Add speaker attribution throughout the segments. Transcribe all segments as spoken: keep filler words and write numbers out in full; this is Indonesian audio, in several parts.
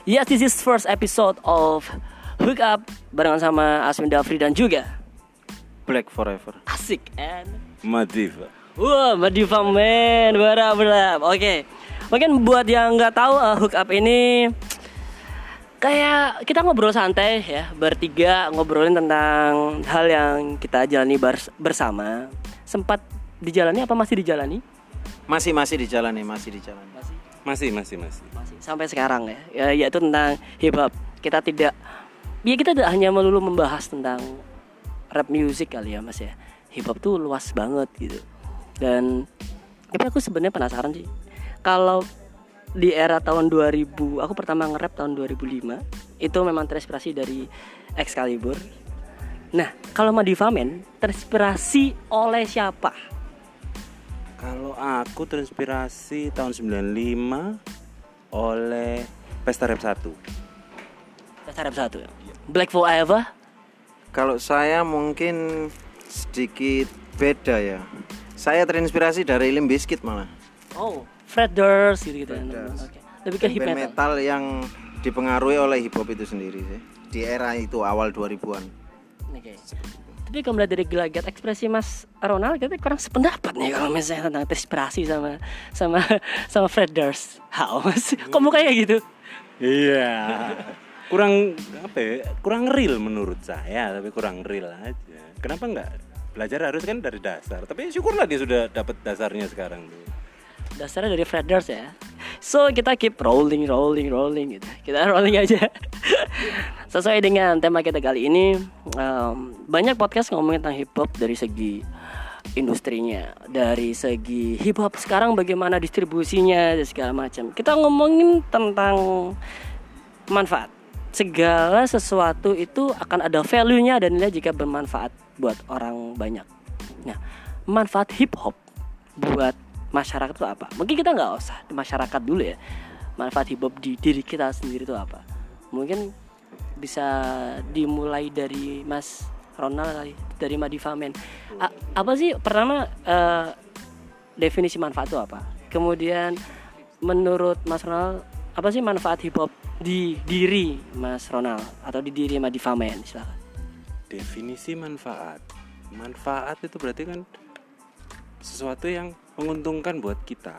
Speaker 1: Yes, this is first episode of Hook Up barengan sama Aswin Dafri dan juga
Speaker 2: Black Forever.
Speaker 1: Asik and
Speaker 3: Madiva.
Speaker 1: Wah, Madiva man, benar-benar. Oke, mungkin buat yang nggak tahu uh, Hook Up ini kayak kita ngobrol santai ya, bertiga ngobrolin tentang hal yang kita jalani bers- bersama. Sempat dijalani apa masih dijalani?
Speaker 2: Masih masih dijalani, masih dijalani.
Speaker 1: Masih.
Speaker 3: Masih, masih, masih.
Speaker 1: Masih sampai sekarang ya. Ya yaitu tentang hip hop. Kita tidak ya kita tidak hanya melulu membahas tentang rap music kali ya, Mas ya. Hip hop tuh luas banget gitu. Dan tapi aku sebenarnya penasaran sih. Kalau di era tahun dua ribu, aku pertama nge-rap tahun dua ribu lima, itu memang terinspirasi dari Excalibur. Nah, kalau Madiva Man terinspirasi oleh siapa?
Speaker 3: Kalau aku terinspirasi tahun sembilan puluh lima oleh Pesta Rap satu.
Speaker 1: Pesta Rap satu ya. Black Forever.
Speaker 2: Kalau saya mungkin sedikit beda ya. Saya terinspirasi dari Limp Bizkit malah.
Speaker 1: Oh, Fred Durst gitu-gitu.
Speaker 2: Durst.
Speaker 1: Oke. Lebih ke hip
Speaker 2: Band
Speaker 1: metal.
Speaker 2: metal yang dipengaruhi oleh hip hop itu sendiri sih. Di era itu awal dua ribuan.
Speaker 1: Oke. Tapi kalau melihat dari gelagat ekspresi Mas Ronald, kita kurang sependapat nih kalau misalnya tentang terinspirasi sama sama sama Fred Durst. How Mas? Kok mukanya gitu?
Speaker 3: Iya. Kurang apa ya? Kurang real menurut saya, tapi kurang real aja. Kenapa enggak? Belajar harus kan dari dasar. Tapi syukurlah dia sudah dapat dasarnya sekarang tuh.
Speaker 1: Dasarnya dari Fred Durst ya. So kita keep rolling, rolling, rolling gitu. Kita rolling aja. Sesuai dengan tema kita kali ini, um, banyak podcast ngomongin tentang hip hop dari segi industrinya, dari segi hip hop sekarang bagaimana distribusinya dan segala macam. Kita ngomongin tentang manfaat. Segala sesuatu itu akan ada value-nya dan nilai jika bermanfaat buat orang banyak. Nah, manfaat hip hop buat masyarakat itu apa? Mungkin kita nggak usah di masyarakat dulu ya. Manfaat hip hop di diri kita sendiri itu apa? Mungkin bisa dimulai dari Mas Ronald kali, dari Madiva Man. A- apa sih pertama uh, definisi manfaat itu apa? Kemudian menurut Mas Ronald apa sih manfaat hip hop di diri Mas Ronald atau di diri Madiva Man? Silakan.
Speaker 3: Definisi manfaat. Manfaat itu berarti kan sesuatu yang menguntungkan buat kita.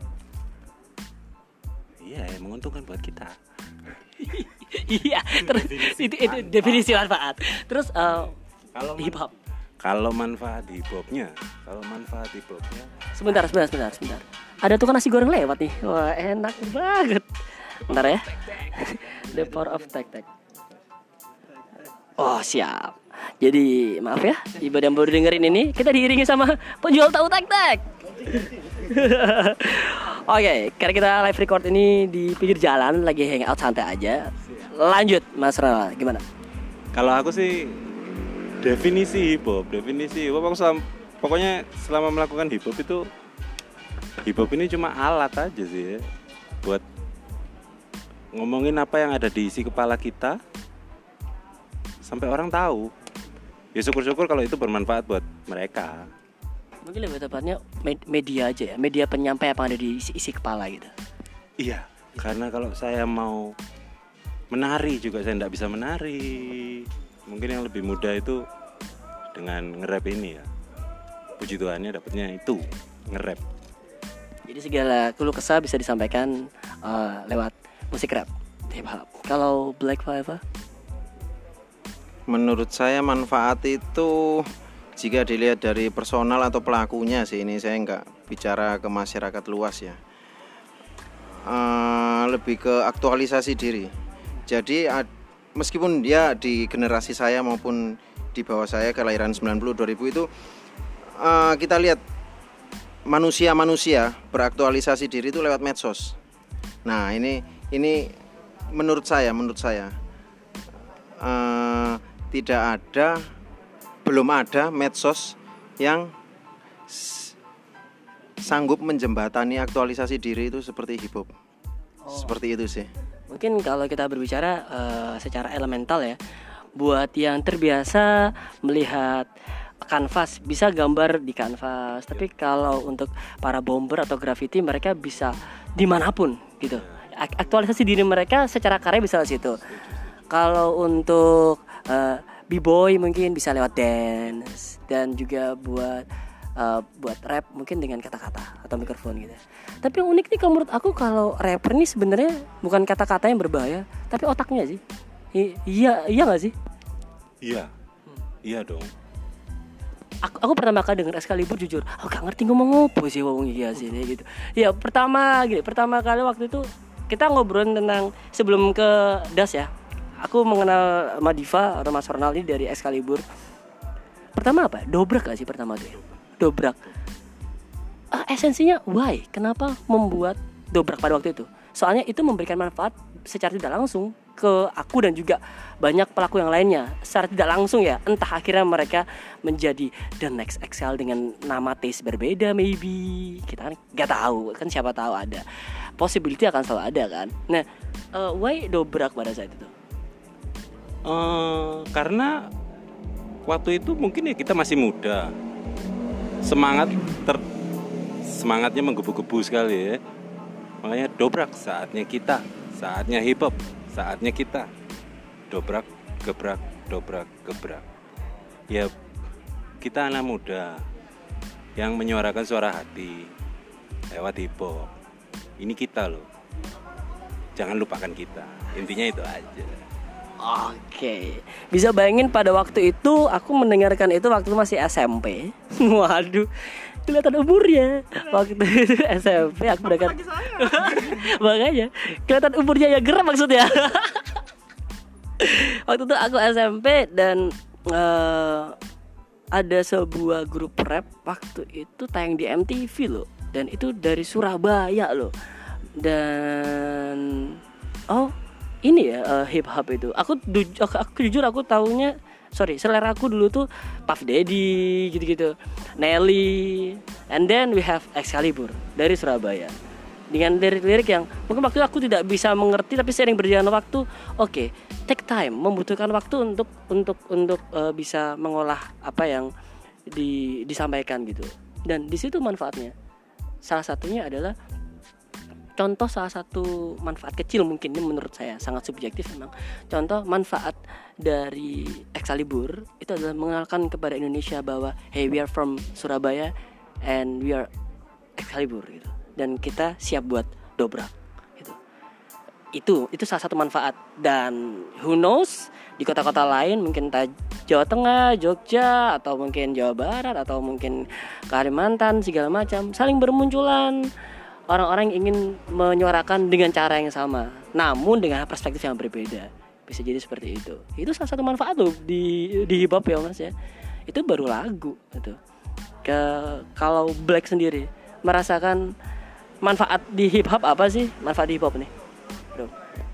Speaker 3: Iya, ya, menguntungkan buat kita.
Speaker 1: Iya, terus itu, itu definisi manfaat. Terus uh,
Speaker 3: Kalau
Speaker 1: hip hop.
Speaker 3: Kalau manfaat hip hopnya, kalau manfaat hip hopnya.
Speaker 1: Sebentar, sebentar, sebentar, sebentar. Ada tukang nasi goreng lewat nih. Wah, enak banget. Bentar ya. The power of tek tek. Oh, siap. Jadi, maaf ya, ibadah yang baru dengerin ini, kita diiringi sama penjual tahu tek tek. Oke, okay, karena kita live record ini di pinggir jalan, lagi hangout santai aja. Lanjut, Mas Ronald, gimana?
Speaker 3: Kalau aku sih definisi hip hop, definisi hip hop aku selama, pokoknya selama melakukan hip hop itu hip hop ini cuma alat aja sih ya, buat ngomongin apa yang ada di isi kepala kita sampai orang tahu. Ya syukur-syukur kalau itu bermanfaat buat mereka.
Speaker 1: Mungkin lebih tepatnya media aja ya, media penyampaian apa yang ada di isi, isi kepala gitu.
Speaker 3: Iya, karena kalau saya mau menari juga saya tidak bisa menari. Mungkin yang lebih mudah itu dengan nge-rap ini ya. Puji Tuhannya dapatnya itu, nge-rap.
Speaker 1: Jadi segala keluh kesah bisa disampaikan uh, lewat musik rap, hip hop. Kalau Black Forever?
Speaker 2: Menurut saya manfaat itu jika dilihat dari personal atau pelakunya sih, ini saya nggak bicara ke masyarakat luas ya. Uh, lebih ke aktualisasi diri. Jadi ad, meskipun dia di generasi saya maupun di bawah saya kelahiran sembilan puluh dua ribu itu uh, kita lihat manusia-manusia beraktualisasi diri itu lewat medsos. Nah, ini ini menurut saya, menurut saya uh, tidak ada, belum ada medsos yang s- sanggup menjembatani aktualisasi diri itu seperti hip hop. Oh. Seperti itu sih.
Speaker 1: Mungkin kalau kita berbicara uh, secara elemental ya, buat yang terbiasa melihat kanvas, bisa gambar di kanvas. Tapi kalau untuk para bomber atau graffiti, mereka bisa dimanapun gitu. aktualisasi diri mereka secara karya bisa lewat situ. Kalau untuk uh, b-boy mungkin bisa lewat dance, dan juga buat uh, buat rap mungkin dengan kata-kata atau mikrofon gitu. Tapi yang unik nih kalau menurut aku, kalau rapper ini sebenarnya bukan kata-kata yang berbahaya, tapi otaknya sih. I- iya iya nggak sih?
Speaker 3: Iya, iya dong.
Speaker 1: Aku, aku pertama kali denger Excalibur jujur, aku gak ngerti ngomong apa sih wong iki asine gitu. Ya pertama gini, pertama kali waktu itu kita ngobrolin tentang sebelum ke Das ya. Aku mengenal Madiva atau Mas Ronald ini dari Excalibur. Pertama apa? Dobrak gak sih pertama tuh? Dobrak. Ah, esensinya why? Kenapa membuat dobrak pada waktu itu? Soalnya itu memberikan manfaat secara tidak langsung ke aku dan juga banyak pelaku yang lainnya. Secara tidak langsung ya, entah akhirnya mereka menjadi the next Excel dengan nama taste berbeda maybe. Kita kan gak tahu, kan siapa tahu ada. Possibility akan selalu ada kan. Nah, uh, why dobrak pada saat itu?
Speaker 3: Uh, karena waktu itu mungkin ya kita masih muda. Semangat ter semangatnya menggebu-gebu sekali ya. Makanya dobrak, saatnya kita, saatnya hip hop, saatnya kita. Dobrak, gebrak, dobrak, gebrak. Ya kita anak muda yang menyuarakan suara hati lewat hip hop. Ini kita loh. Jangan lupakan kita. Intinya itu aja.
Speaker 1: Oke, bisa bayangin pada waktu itu aku mendengarkan itu waktu itu masih S M P. Waduh, kelihatan umurnya. Waktu itu S M P aku mendengarkan. Makanya kelihatan umurnya ya, geram maksudnya. Waktu itu aku S M P dan uh, ada sebuah grup rap waktu itu tayang di M T V loh, dan itu dari Surabaya loh. Dan oh ini ya uh, hip hop itu. Aku, du- aku, aku jujur aku taunya, sorry, selera aku dulu tuh Puff Daddy gitu-gitu, Nelly, and then we have Excalibur dari Surabaya dengan lirik-lirik yang mungkin waktu itu aku tidak bisa mengerti, tapi sering berjalan waktu, oke, okay, take time, membutuhkan waktu untuk untuk untuk uh, bisa mengolah apa yang di, disampaikan gitu. Dan di situ manfaatnya. Salah satunya adalah contoh salah satu manfaat kecil mungkin ini menurut saya sangat subjektif memang. Contoh manfaat dari Excalibur itu adalah mengenalkan kepada Indonesia bahwa hey, we are from Surabaya and we are Excalibur gitu. Dan kita siap buat dobrak gitu. Itu itu salah satu manfaat, dan who knows di kota-kota lain mungkin entah Jawa Tengah, Jogja, atau mungkin Jawa Barat, atau mungkin Kalimantan segala macam saling bermunculan orang-orang yang ingin menyuarakan dengan cara yang sama, namun dengan perspektif yang berbeda. Bisa jadi seperti itu. Itu salah satu manfaat loh di di hip hop ya Mas ya. Itu baru lagu gitu. Ke kalau Black sendiri merasakan manfaat di hip hop apa sih? Manfaat di hip hop nih, bro.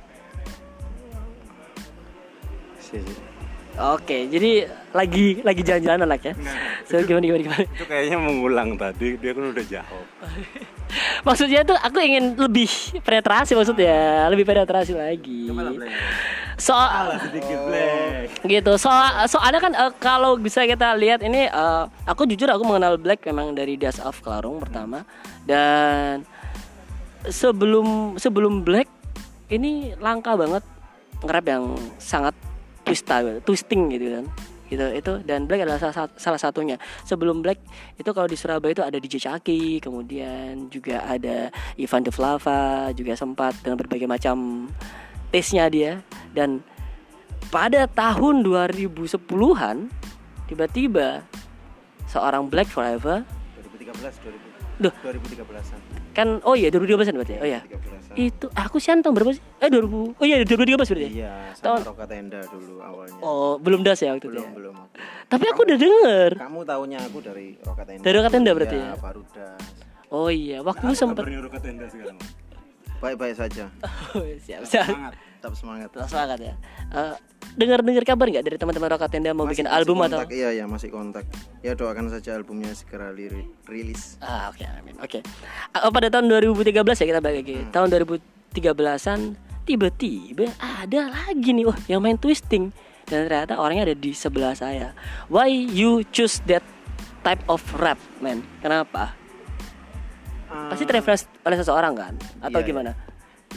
Speaker 2: Si, si.
Speaker 1: Oke, jadi lagi lagi jalan-jalan anak ya. So gimana gimana gimana?
Speaker 3: Itu kayaknya mengulang tadi, dia kan udah jawab.
Speaker 1: Maksudnya tuh aku ingin lebih penetrasi, maksudnya lebih penetrasi lagi. Soal
Speaker 3: sedikit Black.
Speaker 1: gitu. Soal soalnya kan uh, kalau bisa kita lihat ini, uh, aku jujur aku mengenal Black memang dari Das of Klarung pertama, dan sebelum sebelum Black ini langka banget nge-rap yang sangat twist twisting gitu kan. Gitu itu, dan Black adalah salah, salah satunya. Sebelum Black itu kalau di Surabaya itu ada D J Chucky, kemudian juga ada Ivan De Flava, juga sempat dengan berbagai macam taste-nya dia. Dan pada tahun dua ribu sepuluhan tiba-tiba seorang Black Forever
Speaker 2: dua ribu tiga belas dua ribu
Speaker 1: Duh.
Speaker 2: dua ribu tiga belasan
Speaker 1: kan, oh iya dua ribu tiga belas berarti ya? Oh iya. Itu aku sih tahun berapa sih? Eh dua ribu. Oh iya dua ribu tiga belas berarti.
Speaker 2: Iya, sama
Speaker 1: tahun
Speaker 2: Roka Tenda dulu awalnya.
Speaker 1: Oh, belum Das ya waktu
Speaker 2: belum
Speaker 1: itu. Ya?
Speaker 2: belum.
Speaker 1: Tapi aku udah denger.
Speaker 2: Kamu tahunya aku dari Roka Tenda.
Speaker 1: Dari Roka Tenda berarti
Speaker 2: ya?
Speaker 1: ya?
Speaker 2: Baru Das.
Speaker 1: Oh iya, waktu itu sempat.
Speaker 3: Roka Tenda sekarang.
Speaker 2: Baik-baik saja.
Speaker 1: Oh, siap, siap.
Speaker 3: Semangat.
Speaker 2: Tetap semangat.
Speaker 1: Tetap semangat ya. Uh, dengar-dengar kabar nggak dari teman-teman Roka Tenda mau
Speaker 2: Masih-
Speaker 1: bikin
Speaker 2: masih
Speaker 1: album
Speaker 2: kontak,
Speaker 1: atau?
Speaker 2: Iya ya masih kontak. Ya doakan saja albumnya segera liri- rilis.
Speaker 1: Ah oke, amin. Oke. Uh, pada tahun dua ribu tiga belas ya kita balik lagi.
Speaker 2: Hmm.
Speaker 1: Tahun dua ribu tiga belasan tiba-tiba ada lagi nih, wah yang main twisting, dan ternyata orangnya ada di sebelah saya. Why you choose that type of rap, man? Kenapa?
Speaker 2: Ah,
Speaker 1: Pasti terinfluence oleh seseorang kan? Atau
Speaker 2: Iya,
Speaker 1: gimana?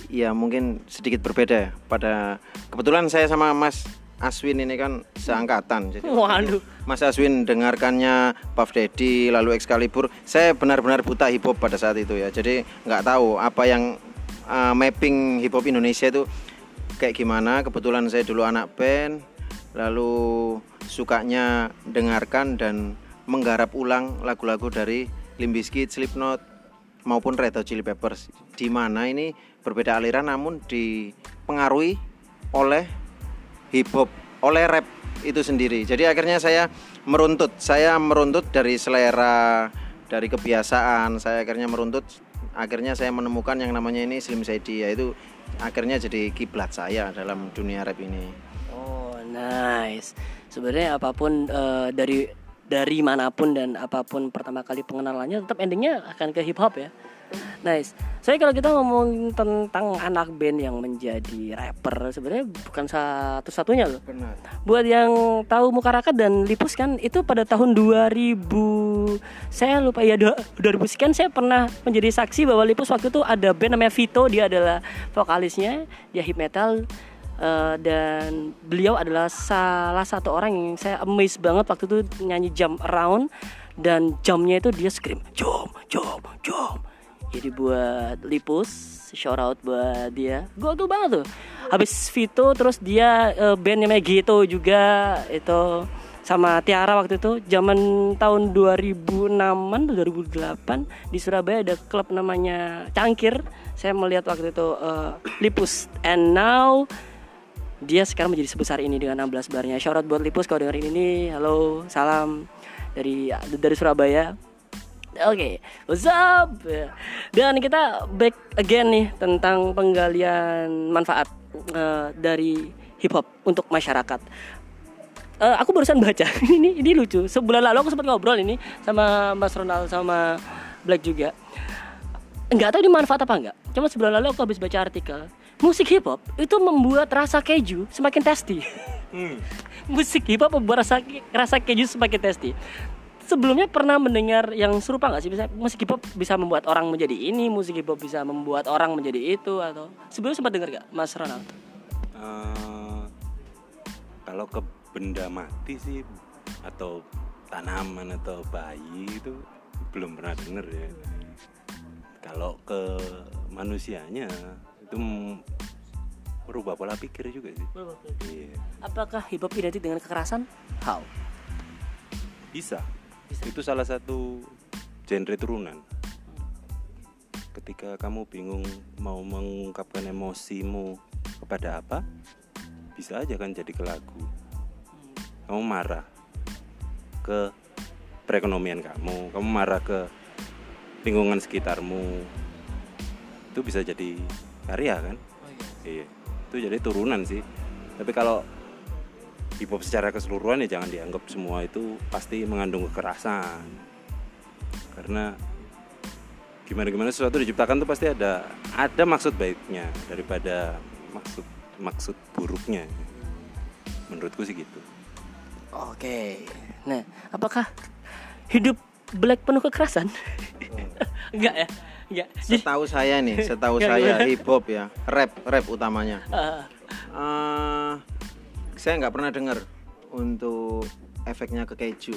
Speaker 2: ya mungkin sedikit berbeda ya. Pada kebetulan saya sama Mas Aswin ini kan seangkatan. Jadi
Speaker 1: Waduh.
Speaker 2: Mas Aswin dengarkannya Puff Daddy lalu Excalibur, saya benar-benar buta hip hop pada saat itu ya. Jadi nggak tahu apa yang uh, mapping hip hop Indonesia itu kayak gimana. Kebetulan saya dulu anak band, lalu sukanya dengarkan dan menggarap ulang lagu-lagu dari Limp Bizkit, Slipknot maupun Red Hot Chili Peppers, di mana ini berbeda aliran namun dipengaruhi oleh hip hop, oleh rap itu sendiri. Jadi akhirnya saya meruntut, saya meruntut dari selera, dari kebiasaan, saya akhirnya meruntut, akhirnya saya menemukan yang namanya ini Slim Shady, yaitu akhirnya jadi kiblat saya dalam dunia rap ini.
Speaker 1: Oh, nice. Sebenarnya apapun uh, dari dari manapun dan apapun pertama kali pengenalannya tetap endingnya akan ke hip hop ya. Nice. Soalnya kalau kita ngomong tentang anak band yang menjadi rapper, sebenarnya bukan satu-satunya loh.
Speaker 2: Benar.
Speaker 1: Buat yang tahu Mukarakat dan Lipus kan itu pada tahun dua ribu, saya lupa ya, dua ribu sekian saya pernah menjadi saksi bahwa Lipus waktu itu ada band namanya Vito, dia adalah vokalisnya, dia hip metal. Uh, dan beliau adalah salah satu orang yang saya amazed banget waktu itu nyanyi Jump Around, dan jumpnya itu dia scream jump jump jump. Jadi buat Lipus, shout out buat dia, gokil banget tuh. Habis Vito terus dia uh, band namanya Ghetto juga itu sama Tiara waktu itu zaman tahun dua ribu enaman dua ribu delapan di Surabaya ada klub namanya Cangkir. Saya melihat waktu itu uh, Lipus, and now dia sekarang menjadi sebesar ini dengan enam belas barnya. Shout out buat Lipus kalau dengerin ini. Halo, salam dari dari Surabaya. Oke, okay, what's up? Dan kita back again nih tentang penggalian manfaat uh, dari hip hop untuk masyarakat. Uh, aku barusan baca ini ini lucu. Sebulan lalu aku sempat ngobrol ini sama Mas Ronald sama Black juga. Enggak tahu ini manfaat apa enggak. Cuma sebulan lalu aku habis baca artikel. Musik hip hop itu membuat rasa keju semakin tasty. Hmm. Musik hip hop membuat rasa rasa keju semakin tasty. Sebelumnya pernah mendengar yang serupa nggak sih? Bisa musik hip hop bisa membuat orang menjadi ini, musik hip hop bisa membuat orang menjadi itu, atau sebelumnya sempat dengar nggak, Mas Ronald?
Speaker 3: Uh, kalau ke benda mati sih atau tanaman atau bayi itu belum pernah dengar ya. Kalau ke manusianya itu merubah pola pikir juga sih.
Speaker 1: Merubah pola pikir.
Speaker 3: Iya.
Speaker 1: Apakah hip hop identik dengan kekerasan? How?
Speaker 3: Bisa. Bisa. Itu salah satu genre turunan. Ketika kamu bingung mau mengungkapkan emosimu kepada apa, bisa aja kan jadi ke lagu. Kamu marah ke perekonomian kamu, kamu marah ke lingkungan sekitarmu, itu bisa jadi karya kan? Oh, iya. Iya, itu jadi turunan sih. Tapi kalau hip hop secara keseluruhan ya jangan dianggap semua itu pasti mengandung kekerasan. Karena gimana-gimana sesuatu diciptakan tuh pasti ada ada maksud baiknya daripada maksud maksud buruknya. Menurutku sih gitu.
Speaker 1: Oke. Nah, apakah hidup Black penuh kekerasan? Enggak ya? Enggak.
Speaker 2: Setahu saya nih, setahu saya hip hop ya, rap, rap utamanya. Uh. Uh, saya nggak pernah dengar untuk efeknya ke keju.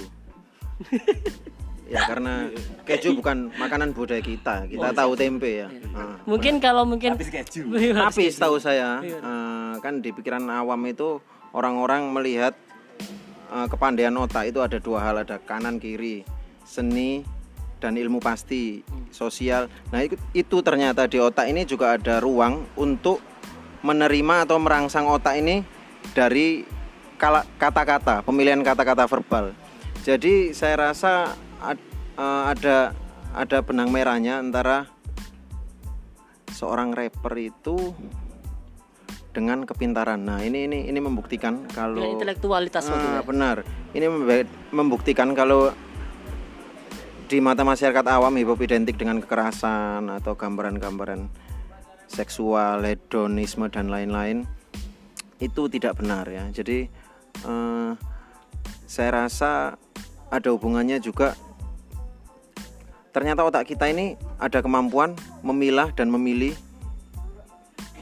Speaker 2: Ya karena keju bukan makanan budaya kita, kita oh, tahu tempe ya. Uh.
Speaker 1: Mungkin kalau mungkin.
Speaker 3: Habis keju.
Speaker 2: Tapi setahu saya, uh, kan di pikiran awam itu orang-orang melihat uh, kepandaian otak itu ada dua hal, ada kanan kiri, seni dan ilmu pasti, sosial. Nah itu, itu ternyata di otak ini juga ada ruang untuk menerima atau merangsang otak ini dari kala, kata-kata, pemilihan kata-kata verbal. Jadi saya rasa ad, uh, ada ada benang merahnya antara seorang rapper itu dengan kepintaran. Nah ini ini ini membuktikan kalau
Speaker 1: ya, intelektualitas
Speaker 2: uh, benar. Ini membuktikan kalau di mata masyarakat awam hip hop identik dengan kekerasan atau gambaran-gambaran seksual, hedonisme dan lain-lain. Itu tidak benar ya. Jadi eh, saya rasa ada hubungannya juga. Ternyata otak kita ini ada kemampuan memilah dan memilih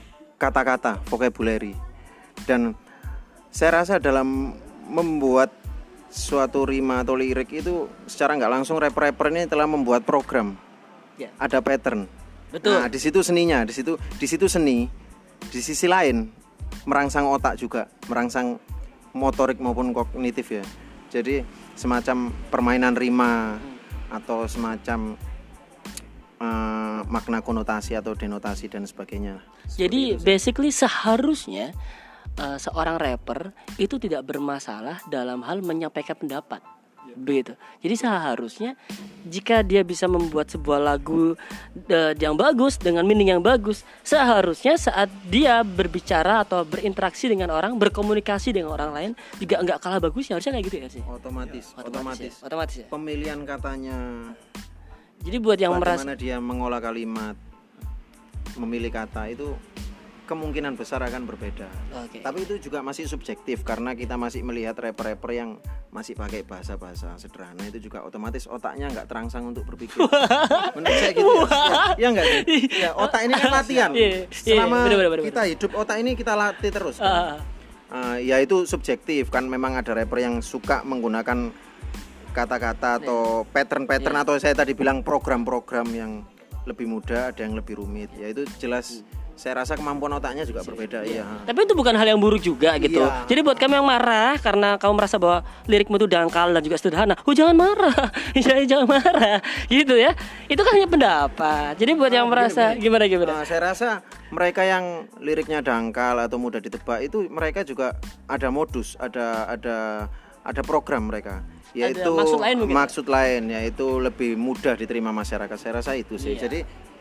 Speaker 2: kata-kata, vocabulary. Dan saya rasa dalam membuat suatu rima atau lirik itu secara nggak langsung rapper-rapper ini telah membuat program.
Speaker 1: Ya.
Speaker 2: Ada pattern.
Speaker 1: Betul.
Speaker 2: Nah, di situ seninya, di situ di situ seni. Di sisi lain merangsang otak juga, merangsang motorik maupun kognitif ya. Jadi semacam permainan rima atau semacam uh, makna konotasi atau denotasi dan sebagainya.
Speaker 1: Jadi basically seharusnya uh, seorang rapper itu tidak bermasalah dalam hal menyampaikan pendapat, begitu. Jadi seharusnya jika dia bisa membuat sebuah lagu uh, yang bagus dengan meaning yang bagus, seharusnya saat dia berbicara atau berinteraksi dengan orang, berkomunikasi dengan orang lain juga nggak kalah bagusnya. Harusnya kayak gitu ya sih.
Speaker 2: Otomatis,
Speaker 1: Ya, otomatis,
Speaker 2: otomatis.
Speaker 1: ya. Otomatis ya.
Speaker 2: Pemilihan katanya,
Speaker 1: Jadi buat yang merasa
Speaker 2: bagaimana dia mengolah kalimat, memilih kata itu kemungkinan besar akan berbeda.
Speaker 1: Oke.
Speaker 2: Tapi itu juga masih subjektif karena kita masih melihat rapper-rapper yang masih pakai bahasa-bahasa sederhana, itu juga otomatis otaknya nggak terangsang untuk berpikir. Menurut saya gitu. Ya, ya enggak sih? Ya, otak ini kan latihan.
Speaker 1: Iya, iya,
Speaker 2: Selama
Speaker 1: bener, bener, bener,
Speaker 2: kita hidup otak ini kita latih terus. Kan?
Speaker 1: Ah.
Speaker 2: Uh, ya itu subjektif kan, memang ada rapper yang suka menggunakan kata-kata atau pattern-pattern
Speaker 1: Yeah.
Speaker 2: atau saya tadi bilang program-program yang lebih mudah, ada yang lebih rumit. Ya itu jelas saya rasa kemampuan otaknya juga berbeda. Iya.
Speaker 1: Tapi itu bukan hal yang buruk juga gitu.
Speaker 2: Iya.
Speaker 1: Jadi buat kamu yang marah karena kamu merasa bahwa lirikmu itu dangkal dan juga sederhana, oh jangan marah, jangan jangan marah, gitu ya. Itu kan hanya pendapat. Jadi buat yang
Speaker 2: Ah,
Speaker 1: merasa
Speaker 2: begini,
Speaker 1: gimana
Speaker 2: begini.
Speaker 1: gimana?
Speaker 2: Nah, saya rasa mereka yang liriknya dangkal atau mudah ditebak itu mereka juga ada modus, ada ada ada program mereka. Yaitu
Speaker 1: Ada maksud lain mungkin?
Speaker 2: maksud lain, yaitu lebih mudah diterima masyarakat. Saya rasa itu sih.
Speaker 1: Iya.
Speaker 2: Jadi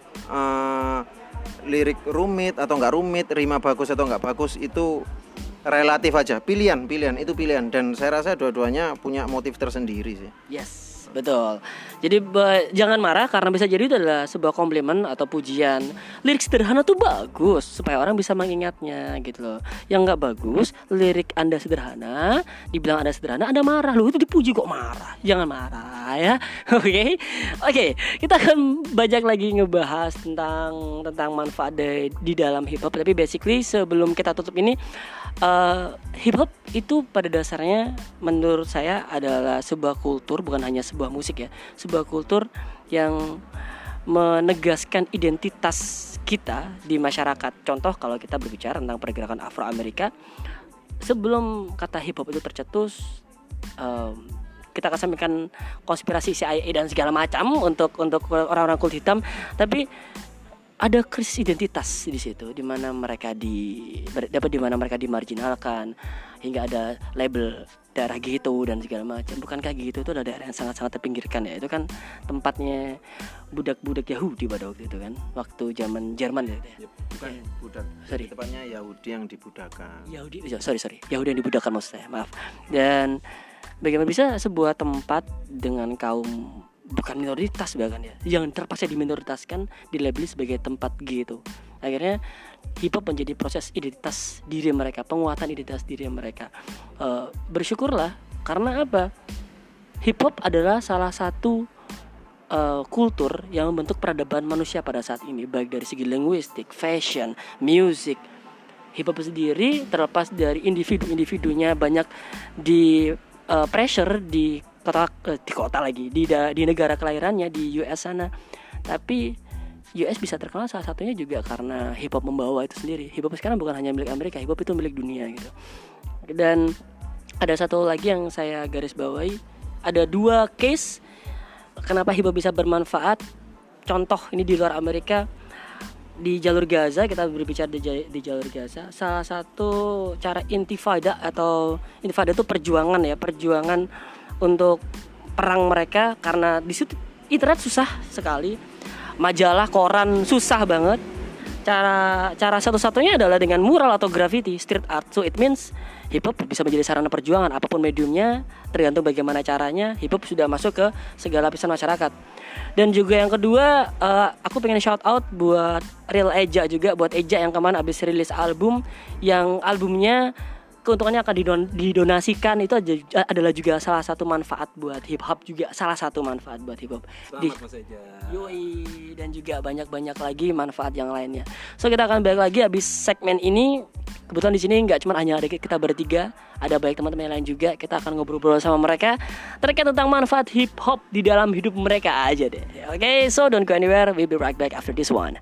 Speaker 2: uh, lirik rumit atau enggak rumit, rima bagus atau enggak bagus itu relatif aja. Pilihan, pilihan itu pilihan, dan saya rasa dua-duanya punya motif tersendiri sih.
Speaker 1: Yes, betul. Jadi ba- jangan marah karena bisa jadi itu adalah sebuah komplimen atau pujian. Lirik sederhana tuh bagus supaya orang bisa mengingatnya gitu loh. Yang nggak bagus, lirik Anda sederhana, dibilang Anda sederhana, Anda marah. Loh, itu dipuji kok marah. Jangan marah ya. Oke. Oke, kita akan banyak lagi ngebahas tentang tentang manfaat di, di dalam hip hop, tapi basically sebelum kita tutup ini Uh, hip hop itu pada dasarnya menurut saya adalah sebuah kultur, bukan hanya sebuah musik ya, sebuah kultur yang menegaskan identitas kita di masyarakat. Contoh kalau kita berbicara tentang pergerakan Afro-Amerika, sebelum kata hip hop itu tercetus, um, kita akan sampaikan konspirasi C I A dan segala macam untuk untuk orang-orang kulit hitam, tapi ada krisis identitas di situ, di mana mereka di dapat di mana mereka dimarginalkan, hingga ada label daerah gitu dan segala macam. Bukankah gitu itu adalah daerah yang sangat-sangat terpinggirkan ya? Itu kan tempatnya budak-budak Yahudi pada waktu itu kan, waktu zaman Jerman ya.
Speaker 2: Ya, bukan budak,
Speaker 1: Sorry.
Speaker 2: tepatnya Yahudi yang dibudakan.
Speaker 1: Yahudi, sorry sorry, Yahudi yang dibudakan maksud saya, maaf. Dan bagaimana bisa sebuah tempat dengan kaum bukan minoritas bahkan ya, yang terpaksa diminoritaskan, dilabeli sebagai tempat gitu. Akhirnya hip hop menjadi proses identitas diri mereka, penguatan identitas diri mereka. Uh, bersyukurlah karena apa? Hip hop adalah salah satu uh, kultur yang membentuk peradaban manusia pada saat ini, baik dari segi linguistik, fashion, music. Hip hop sendiri terlepas dari individu-individunya banyak di uh, pressure di kota di kota lagi di di negara kelahirannya di U S sana, tapi U S bisa terkenal salah satunya juga karena hip hop membawa itu sendiri. Hip hop sekarang bukan hanya milik Amerika, hip hop itu milik dunia gitu. Dan ada satu lagi yang saya garis bawahi, ada dua case kenapa hip hop bisa bermanfaat. Contoh ini di luar Amerika, di jalur Gaza, kita berbicara di, di jalur Gaza, salah satu cara intifada atau intifada itu perjuangan ya, perjuangan untuk perang mereka, karena di situ internet susah sekali, majalah, koran susah banget. Cara cara satu-satunya adalah dengan mural atau graffiti, street art. So it means hip hop bisa menjadi sarana perjuangan apapun mediumnya, tergantung bagaimana caranya. Hip hop sudah masuk ke segala lapisan masyarakat. Dan juga yang kedua, uh, aku pengen shout out buat Real Eja juga, buat Eja yang kemarin abis rilis album, yang albumnya keuntungannya akan didon, didonasikan. Itu aja, adalah juga salah satu manfaat buat hip hop juga, salah satu manfaat buat hip hop. Di,
Speaker 3: Selamat Mas Eja.
Speaker 1: Yoi, dan juga banyak-banyak lagi manfaat yang lainnya. So kita akan balik lagi habis segmen ini. Kebetulan di sini nggak cuma hanya ada kita bertiga, ada banyak teman-teman yang lain juga. Kita akan ngobrol-ngobrol sama mereka terkait tentang manfaat hip hop di dalam hidup mereka aja deh. Oke, okay, so don't go anywhere. We'll be right back after this one.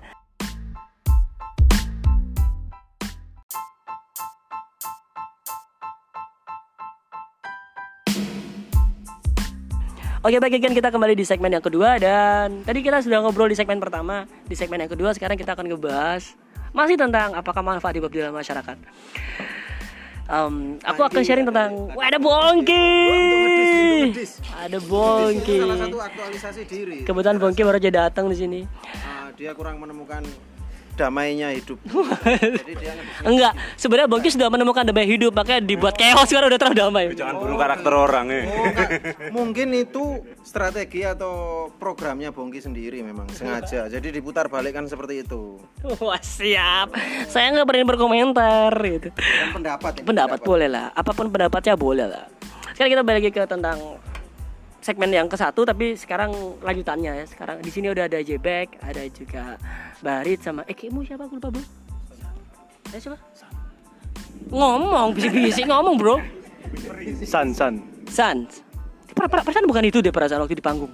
Speaker 1: Oke, baik, again kita kembali di segmen yang kedua. Dan tadi kita sudah ngobrol di segmen pertama. Di segmen yang kedua sekarang kita akan ngebahas masih tentang apakah manfaat hip hop di dalam masyarakat. um, Aku akan sharing tentang wah, ada Bongki. Ada Bongki.
Speaker 2: Salah satu aktualisasi diri.
Speaker 1: Kebetulan Bongki baru aja datang di sini.
Speaker 2: Uh, dia kurang menemukan damainya hidup. Jadi dia
Speaker 1: Enggak, sebenarnya Bongki sudah menemukan damai hidup, makanya dibuat chaos sekarang udah terlalu damai.
Speaker 3: Jangan bunuh karakter orang ya.
Speaker 2: Oh, enggak. Mungkin itu strategi atau programnya Bongki sendiri memang sengaja. Jadi diputar balikkan seperti itu.
Speaker 1: Wah, siap. Saya nggak berani berkomentar gitu.
Speaker 2: Dan pendapat ini,
Speaker 1: Pendapat boleh lah, apapun pendapatnya boleh lah. Sekarang kita balik lagi ke tentang segmen yang ke satu, tapi sekarang lanjutannya ya. Sekarang di sini udah ada J-Back, ada juga Barit sama eh kamu siapa, aku lupa bro. Eh siapa? Ngomong bisik-bisik ngomong bro.
Speaker 3: San San.
Speaker 1: San. Perasaan bukan itu deh perasaan waktu di panggung.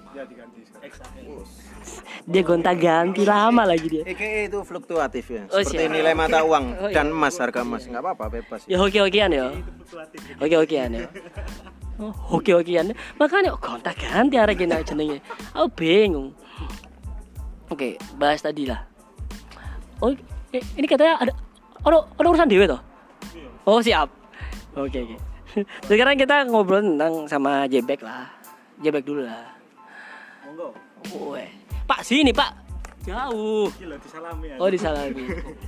Speaker 1: Dia gonta-ganti lama lagi dia.
Speaker 2: E K E itu fluktuatif ya.
Speaker 1: Oh,
Speaker 2: Seperti
Speaker 1: siap.
Speaker 2: nilai mata uang
Speaker 1: Oh, iya.
Speaker 2: dan emas, harga emas. Enggak apa-apa, bebas.
Speaker 1: Ya hoki-hokian ya. Hoki-hokian ya. Oh, hoki-hokian. Makanya oh, gonta-ganti arek kena jenenge. Aku bingung. Oke, bahas tadi lah. Oh, ini katanya ada ada, ada urusan dewe toh? Oh, siap. Oke, oke. Sekarang kita ngobrol tentang sama J-Back lah. J-Back dulu lah.
Speaker 2: Monggo.
Speaker 1: Woi. Pak sini, Pak. Jauh.
Speaker 3: Gila disalami ya.
Speaker 1: Oh, disalami.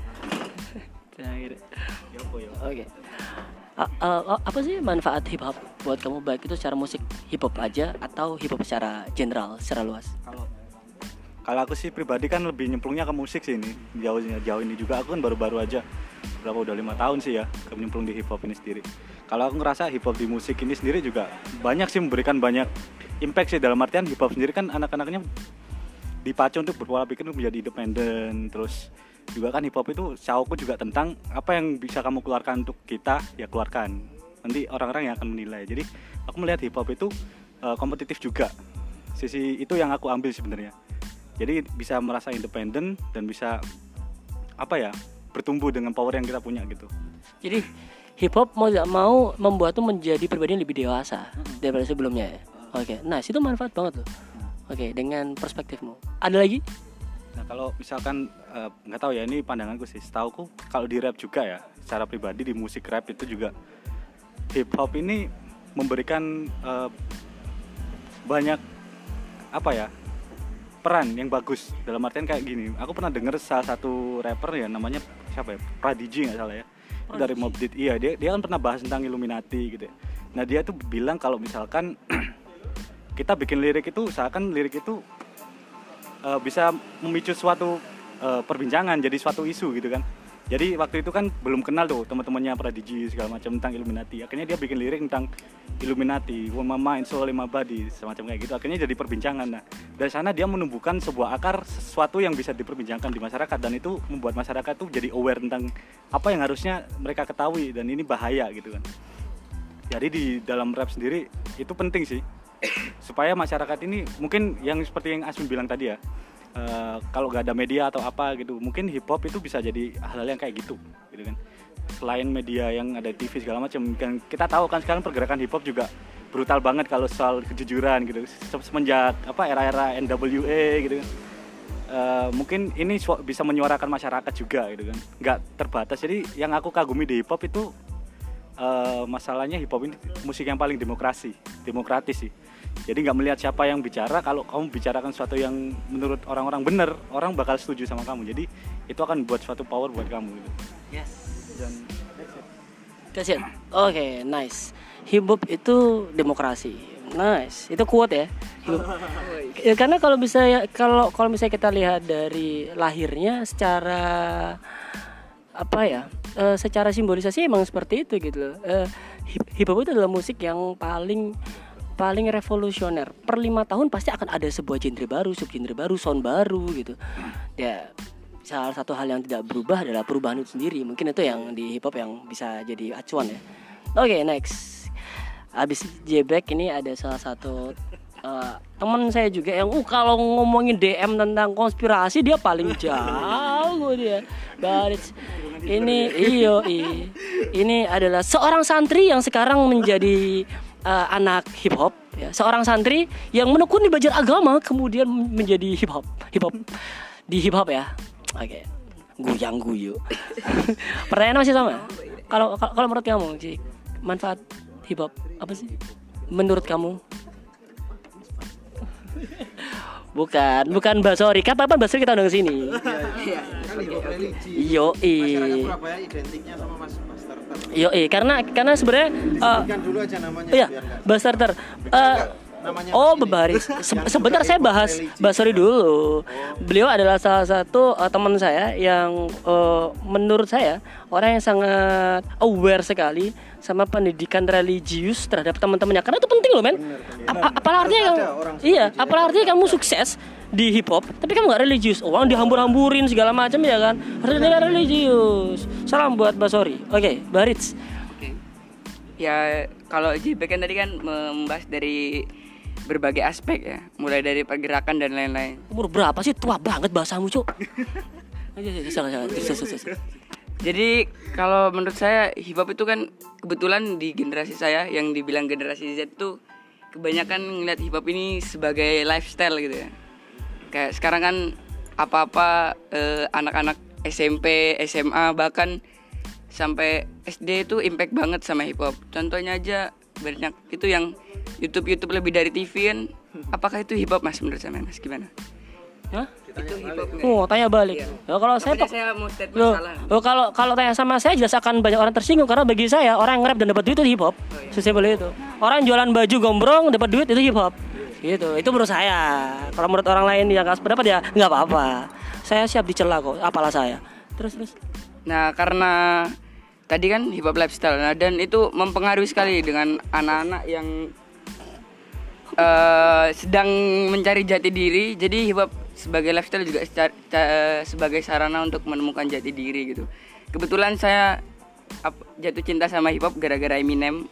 Speaker 1: Oke. A- a- apa sih manfaat hip hop buat kamu, baik itu secara musik hip hop aja atau hip hop secara general, secara luas?
Speaker 4: Kalau kalau aku sih pribadi kan lebih nyemplungnya ke musik sih ini. Jauh jauh ini juga aku kan baru-baru aja. Berapa udah lima tahun sih ya nyemplung di hip hop ini sendiri. Kalau aku ngerasa hip hop di musik ini sendiri juga banyak sih memberikan banyak impact sih, dalam artian hip hop sendiri kan anak-anaknya dipacu untuk berpola pikir untuk menjadi independen. Terus juga kan hip hop itu cowokku juga tentang apa yang bisa kamu keluarkan untuk kita, ya keluarkan. Nanti orang-orang yang akan menilai. Jadi aku melihat hip hop itu uh, kompetitif juga. Sisi itu yang aku ambil sebenarnya. Jadi bisa merasa independen dan bisa apa ya, bertumbuh dengan power yang kita punya gitu.
Speaker 1: Jadi hip hop mau gak mau membuat tuh menjadi pribadi yang lebih dewasa daripada sebelumnya ya. Oke, nah itu manfaat banget loh. Oke, dengan perspektifmu. Ada lagi?
Speaker 4: Nah kalau misalkan nggak uh, tahu ya, ini pandanganku sih. Setauku kalau di rap juga ya, secara pribadi di musik rap itu juga hip hop ini memberikan uh, banyak apa ya, peran yang bagus. Dalam artian kayak gini, aku pernah dengar salah satu rapper ya, namanya siapa ya, Pradiji nggak salah ya, Pradiji. Dari Mobb Deep. Iya, dia dia kan pernah bahas tentang Illuminati gitu ya. Nah dia tuh bilang kalau misalkan kita bikin lirik itu, usahakan lirik itu uh, bisa memicu suatu uh, perbincangan, jadi suatu isu gitu kan. Jadi waktu itu kan belum kenal tuh teman-temannya Pradiji segala macam tentang Illuminati. Akhirnya dia bikin lirik tentang Illuminati, one my mind, soul in my body, semacam kayak gitu. Akhirnya jadi perbincangan. Nah, dari sana dia menumbuhkan sebuah akar sesuatu yang bisa diperbincangkan di masyarakat, dan itu membuat masyarakat tuh jadi aware tentang apa yang harusnya mereka ketahui, dan ini bahaya gitu kan. Jadi di dalam rap sendiri itu penting sih, supaya masyarakat ini mungkin yang seperti yang Asmin bilang tadi ya, uh, kalau nggak ada media atau apa gitu, mungkin hip hop itu bisa jadi hal-hal yang kayak gitu, gitu kan. Selain media yang ada T V segala macam, kan kita tahu kan sekarang pergerakan hip hop juga brutal banget kalau soal kejujuran gitu, semenjak apa era-era N W A gitu kan. Uh, mungkin ini bisa menyuarakan masyarakat juga gitu kan, nggak terbatas. Jadi yang aku kagumi di hip hop itu Uh, masalahnya hip hop ini musik yang paling demokrasi, demokratis sih. Jadi nggak melihat siapa yang bicara. Kalau kamu bicarakan sesuatu yang menurut orang-orang benar, orang bakal setuju sama kamu. Jadi itu akan buat suatu power buat kamu gitu.
Speaker 1: Yes.
Speaker 4: Dan
Speaker 1: that's it. Oke, okay, nice. Hip hop itu demokrasi. Nice. Itu quote ya. Ya karena kalau bisa ya, kalau kalau misalnya kita lihat dari lahirnya secara apa ya? Uh, secara simbolisasi emang seperti itu gitu loh. Uh, hip hop itu adalah musik yang paling paling revolusioner. Per lima tahun pasti akan ada sebuah genre baru, subgenre baru, sound baru gitu. Ya salah satu hal yang tidak berubah adalah perubahan itu sendiri. Mungkin itu yang di hip hop yang bisa jadi acuan ya. Oke, okay, next. Abis J-Black ini ada salah satu uh, teman saya juga yang uh, kalau ngomongin D M tentang konspirasi dia paling jauh dia. Baris. Ini iyo i. Ini adalah seorang santri yang sekarang menjadi uh, anak hip hop ya. Seorang santri yang menekuni belajar agama kemudian menjadi hip hop. Hip hop di hip hop ya. Oke. Okay. Guyang guyu. Pertanyaan masih sama. Kalau kalau menurut kamu, Cik, manfaat hip hop apa sih menurut kamu? Bukan, bukan Basori. Kapan Basori kita undang ke sini?
Speaker 2: Iya, kan hip hop religi.
Speaker 1: Yo,
Speaker 2: Masyarakat Surabaya identiknya sama Mas Buster.
Speaker 1: Yo, karena karena sebenarnya uh,
Speaker 2: sebutkan dulu aja namanya
Speaker 1: iya,
Speaker 2: biar enggak.
Speaker 1: Buster. Uh, Oh, Bebaris. Se- sebentar saya bahas Basori dulu. Beliau adalah salah satu uh, teman saya yang uh, menurut saya orang yang sangat aware sekali sama pendidikan religius terhadap teman-temannya. Karena itu penting loh, men. A- apalah artinya kamu, iya, apalah artinya kamu sukses di hip hop, tapi kamu nggak religius. Orang dihambur-hamburin segala macam ya kan. Harus religius. Salam buat Basori. Oke, okay, Barits.
Speaker 5: Oke. Okay. Ya kalau J B kan tadi kan membahas dari berbagai aspek ya, mulai dari pergerakan dan lain-lain.
Speaker 1: Umur berapa sih? Tua banget bahasamu, Cuk.
Speaker 5: Jadi kalau menurut saya hip hop itu kan kebetulan di generasi saya yang dibilang generasi Z itu kebanyakan ngeliat hip hop ini sebagai lifestyle gitu ya. Kayak sekarang kan apa-apa eh, anak-anak S M P, S M A bahkan sampai S D itu impact banget sama hip hop. Contohnya aja banyak itu yang YouTube YouTube lebih dari T V kan. Apakah itu hip hop Mas menurut saya Mas gimana?
Speaker 1: Hah?
Speaker 5: Itu hip hop.
Speaker 1: Oh, tanya balik.
Speaker 5: Iya.
Speaker 1: Ya, kalau saya,
Speaker 5: Makanya saya mau statement
Speaker 1: loh,
Speaker 5: salah.
Speaker 1: loh, kalau kalau tanya sama saya jelas akan banyak orang tersinggung karena bagi saya orang yang nge-rap dan dapat duit itu hip hop. Oh, iya. Sesimpel itu. Orang jualan baju gombrong dapat duit itu hip hop. Gitu. Itu menurut saya. Kalau menurut orang lain yang kasih pendapat ya enggak apa-apa. Saya siap dicela kok, apalah saya. Terus terus.
Speaker 5: Nah, karena tadi kan hip hop lifestyle. Nah, dan itu mempengaruhi sekali dengan anak-anak yang uh, sedang mencari jati diri. Jadi hip hop sebagai lifestyle juga secara, uh, sebagai sarana untuk menemukan jati diri gitu. Kebetulan saya ap, jatuh cinta sama hip hop gara-gara Eminem.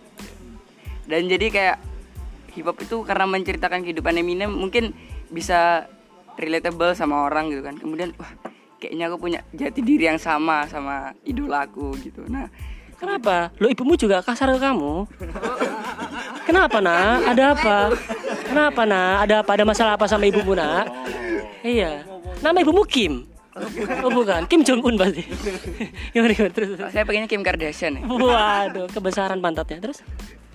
Speaker 5: Dan jadi kayak hip hop itu karena menceritakan kehidupan Eminem mungkin bisa relatable sama orang gitu kan. Kemudian wah, kayaknya aku punya jati diri yang sama sama idolaku gitu. Nah,
Speaker 1: kenapa? Lo ibumu juga kasar ke kamu? Kenapa nak? Ada apa? Kenapa nak? Ada apa? Ada masalah apa sama ibumu nak? Iya. Nama ibumu Kim? Oh bukan, Kim Jong Un pasti. Gimana gimana terus?
Speaker 5: saya pengennya Kim Kardashian ya.
Speaker 1: Waduh, kebesaran pantatnya terus.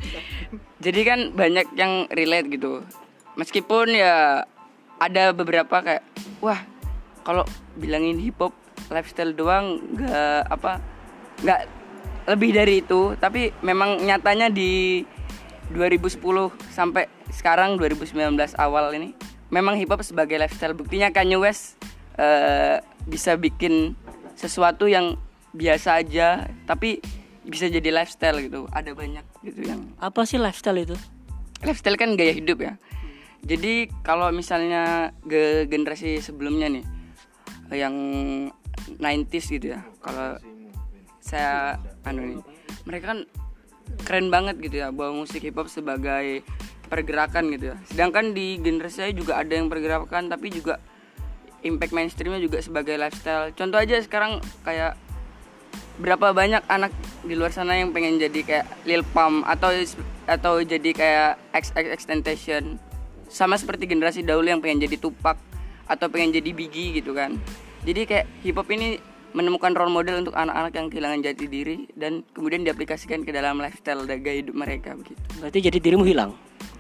Speaker 5: Jadi kan banyak yang relate gitu. Meskipun ya ada beberapa kayak wah, kalau bilangin hip hop lifestyle doang nggak apa nggak lebih dari itu, tapi memang nyatanya di dua ribu sepuluh sampai sekarang dua ribu sembilan belas awal ini memang hip hop sebagai lifestyle. Buktinya Kanye West uh, bisa bikin sesuatu yang biasa aja tapi bisa jadi lifestyle gitu. Ada banyak gitu yang
Speaker 1: apa sih lifestyle itu?
Speaker 5: Lifestyle kan gaya hidup ya. Jadi kalau misalnya ge- generasi sebelumnya nih yang nineties gitu ya, kalau saya anu nih, mereka kan keren banget gitu ya bawa musik hip hop sebagai pergerakan gitu ya. Sedangkan di generasi saya juga ada yang pergerakan tapi juga impact mainstreamnya juga sebagai lifestyle. Contoh aja sekarang kayak berapa banyak anak di luar sana yang pengen jadi kayak Lil Pump atau atau jadi kayak X X Xtentation, sama seperti generasi dahulu yang pengen jadi Tupac atau pengen jadi Biggie gitu kan. Jadi kayak hip hop ini menemukan role model untuk anak-anak yang kehilangan jati diri dan kemudian diaplikasikan ke dalam lifestyle dan gaya hidup mereka begitu.
Speaker 1: Berarti jati dirimu hilang?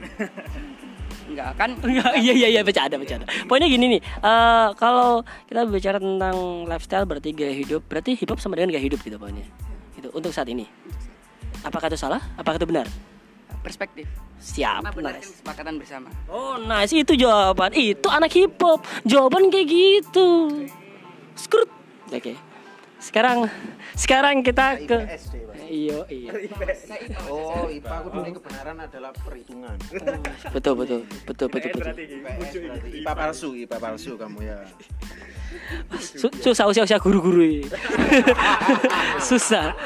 Speaker 5: Enggak kan?
Speaker 1: Enggak, iya iya iya bercanda bercanda. Pokoknya gini nih, uh, kalau kita bicara tentang lifestyle berarti gaya hidup, berarti hip hop sama dengan gaya hidup gitu pokoknya. Gitu untuk saat ini. Apakah itu salah? Apakah itu benar?
Speaker 5: Perspektif.
Speaker 1: Siap.
Speaker 5: Karena benar
Speaker 1: Nice.
Speaker 5: kesepakatan bersama.
Speaker 1: Oh nice, itu jawaban. Itu anak hip hop. Jawaban kayak gitu. Skrut. Oke. Okay. Sekarang sekarang kita ke
Speaker 2: I P S deh, Pak.
Speaker 1: Iya, iya.
Speaker 2: Oh, I P A aku dulu kebenaran adalah perhitungan.
Speaker 1: Betul, betul. Betul, betul, betul.
Speaker 2: I P S berarti I P A palsu, I P A palsu kamu ya.
Speaker 1: Su- susah usia-usia guru-guru ini. Susah.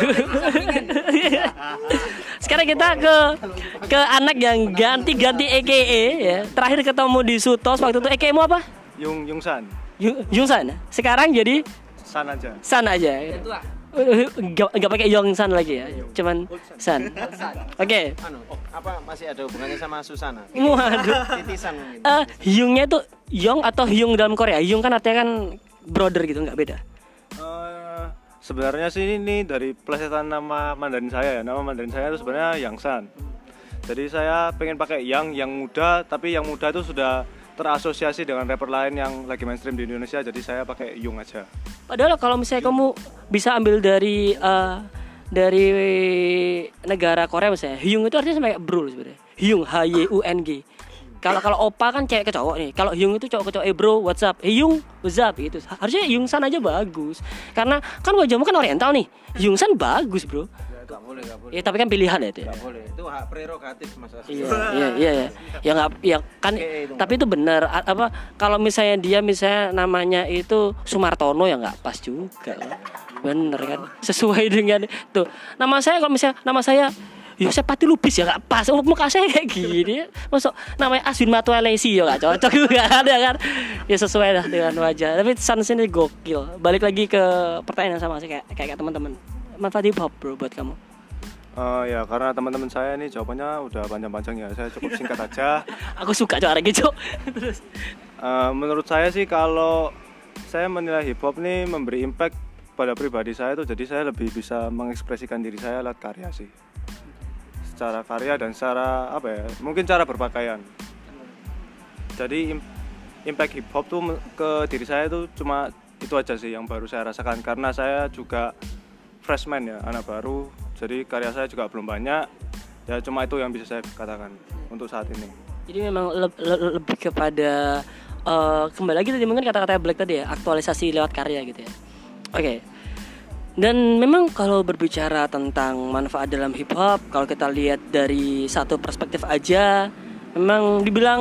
Speaker 1: Sekarang kita ke ke anak yang ganti-ganti E K E ya. Terakhir ketemu di Sutos waktu itu E K E mu apa?
Speaker 4: Yung Yungsan,
Speaker 1: Yung- Yungsan. Sekarang jadi
Speaker 4: San aja.
Speaker 1: San aja.
Speaker 5: Tua.
Speaker 1: Gak, gak pakai Yongsan lagi ya. Cuman San. Oke.
Speaker 2: Anu, apa masih ada hubungannya sama Susana?
Speaker 1: Waduh.
Speaker 2: Titisan mungkin.
Speaker 1: Eh, Hyungnya itu Yong atau Hyung dalam Korea? Hyung kan artinya kan brother gitu, nggak beda.
Speaker 4: Eh, sebenarnya sih ini dari plesetan nama Mandarin saya ya. Nama Mandarin saya itu sebenarnya Yangsan. Jadi saya pengen pakai yang yang muda, tapi yang muda itu sudah terasosiasi dengan rapper lain yang lagi mainstream di Indonesia. Jadi saya pakai Yung aja.
Speaker 1: Padahal kalau misalnya kamu bisa ambil dari eh, dari negara Korea misalnya, Hyung itu artinya sama kayak bro sebenarnya. Hyung, H Y U N G. Kalau kalau opa kan cewek ke cowok nih. Kalau Hyung itu cowok ke cowok, eh bro, what's up? Hey Hyung, what's up? Gitu. Harusnya Yungsan aja bagus. Karena kan wajahmu kan oriental nih. Yungsan bagus, bro.
Speaker 2: Enggak boleh, enggak boleh.
Speaker 1: Ya tapi kan pilihan ya itu. Ya.
Speaker 2: Enggak boleh. Itu hak prerogatif Mas Asfi.
Speaker 1: Iya, iya, iya, iya. Ya nggak, ya kan. Tapi itu benar. A- Apa kalau misalnya dia misalnya namanya itu Sumartono ya nggak pas juga. Bener kan? Sesuai dengan tuh. Nama saya kalau misalnya nama saya Yosep Pati Lubis ya nggak pas. Muka saya kayak gini. Masuk namanya Aswin Matualesi ya nggak cocok juga ada kan? Ya sesuai lah dengan wajah. Tapi Sans ini gokil. Balik lagi ke pertanyaan yang sama sih kayak kayak teman-teman. Manfaat hip hop bro buat kamu.
Speaker 4: Eh, ya karena teman-teman saya ini jawabannya udah panjang-panjang ya. Saya cukup singkat aja.
Speaker 1: Aku suka cara gitu. Terus
Speaker 4: Eh, menurut saya sih kalau saya menilai hip hop ini memberi impact pada pribadi saya tuh, jadi saya lebih bisa mengekspresikan diri saya lewat karya sih. Secara karya dan secara apa ya? Mungkin cara berpakaian. Jadi im- impact hip hop tuh me- ke diri saya tuh cuma itu aja sih yang baru saya rasakan karena saya juga freshman ya, anak baru. Jadi karya saya juga belum banyak. Ya cuma itu yang bisa saya katakan untuk saat ini.
Speaker 1: jadi memang le- le- lebih kepada eh, kembali lagi tadi mungkin kata-kata Black tadi ya, aktualisasi lewat karya gitu ya. Oke. Dan memang kalau berbicara tentang manfaat dalam hip hop, kalau kita lihat dari satu perspektif aja, memang dibilang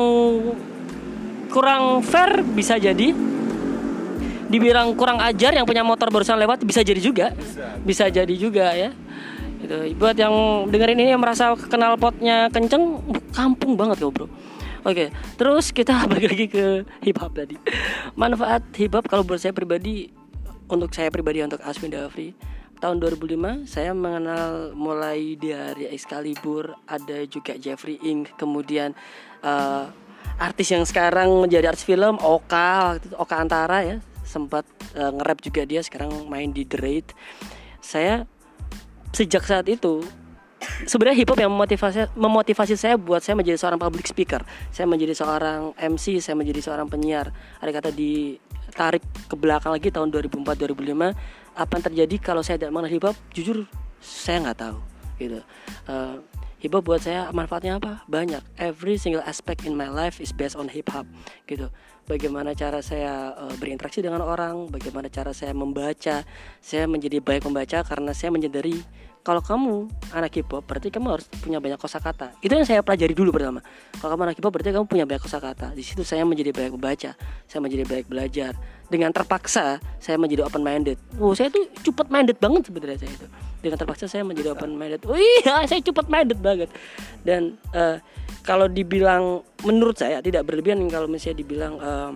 Speaker 1: kurang fair bisa jadi. Dibilang kurang ajar yang punya motor barusan lewat bisa jadi juga. Bisa jadi juga ya. Gitu. Buat yang dengerin ini yang merasa kenal potnya kenceng, kampung banget kau bro. Oke, terus kita balik lagi ke hip hop tadi. Manfaat hip hop kalau buat saya pribadi, untuk saya pribadi untuk Aswin Dafri, tahun dua ribu lima saya mengenal mulai dari Excalibur, ada juga Jeffrey Ing, kemudian uh, artis yang sekarang menjadi artis film Oka, waktu itu Oka Antara ya, sempat uh, nge-rap juga dia, sekarang main di The Raid. Saya sejak saat itu sebenarnya hip hop yang memotivasi memotivasi saya buat saya menjadi seorang public speaker, saya menjadi seorang M C, saya menjadi seorang penyiar. Ada kata ditarik ke belakang lagi tahun dua ribu empat dua ribu lima, apa yang terjadi kalau saya tidak mengenal hip hop? Jujur saya nggak tahu gitu. Uh, hip hop buat saya manfaatnya apa? Banyak. Every single aspect in my life is based on hip hop gitu. Bagaimana cara saya uh, berinteraksi dengan orang, bagaimana cara saya membaca. Saya menjadi baik membaca karena saya menyadari kalau kamu anak hip hop berarti kamu harus punya banyak kosakata. Itu yang saya pelajari dulu pertama. Kalau kamu anak hip hop berarti kamu punya banyak kosakata. Di situ saya menjadi baik membaca, saya menjadi baik belajar. Dengan terpaksa saya menjadi open minded. Oh, saya tuh cepet minded banget sebenarnya saya itu. Dengan terpaksa saya menjadi open minded. Oh iya, saya cepet minded banget. Dan uh, kalau dibilang menurut saya tidak berlebihan kalau misalnya dibilang um,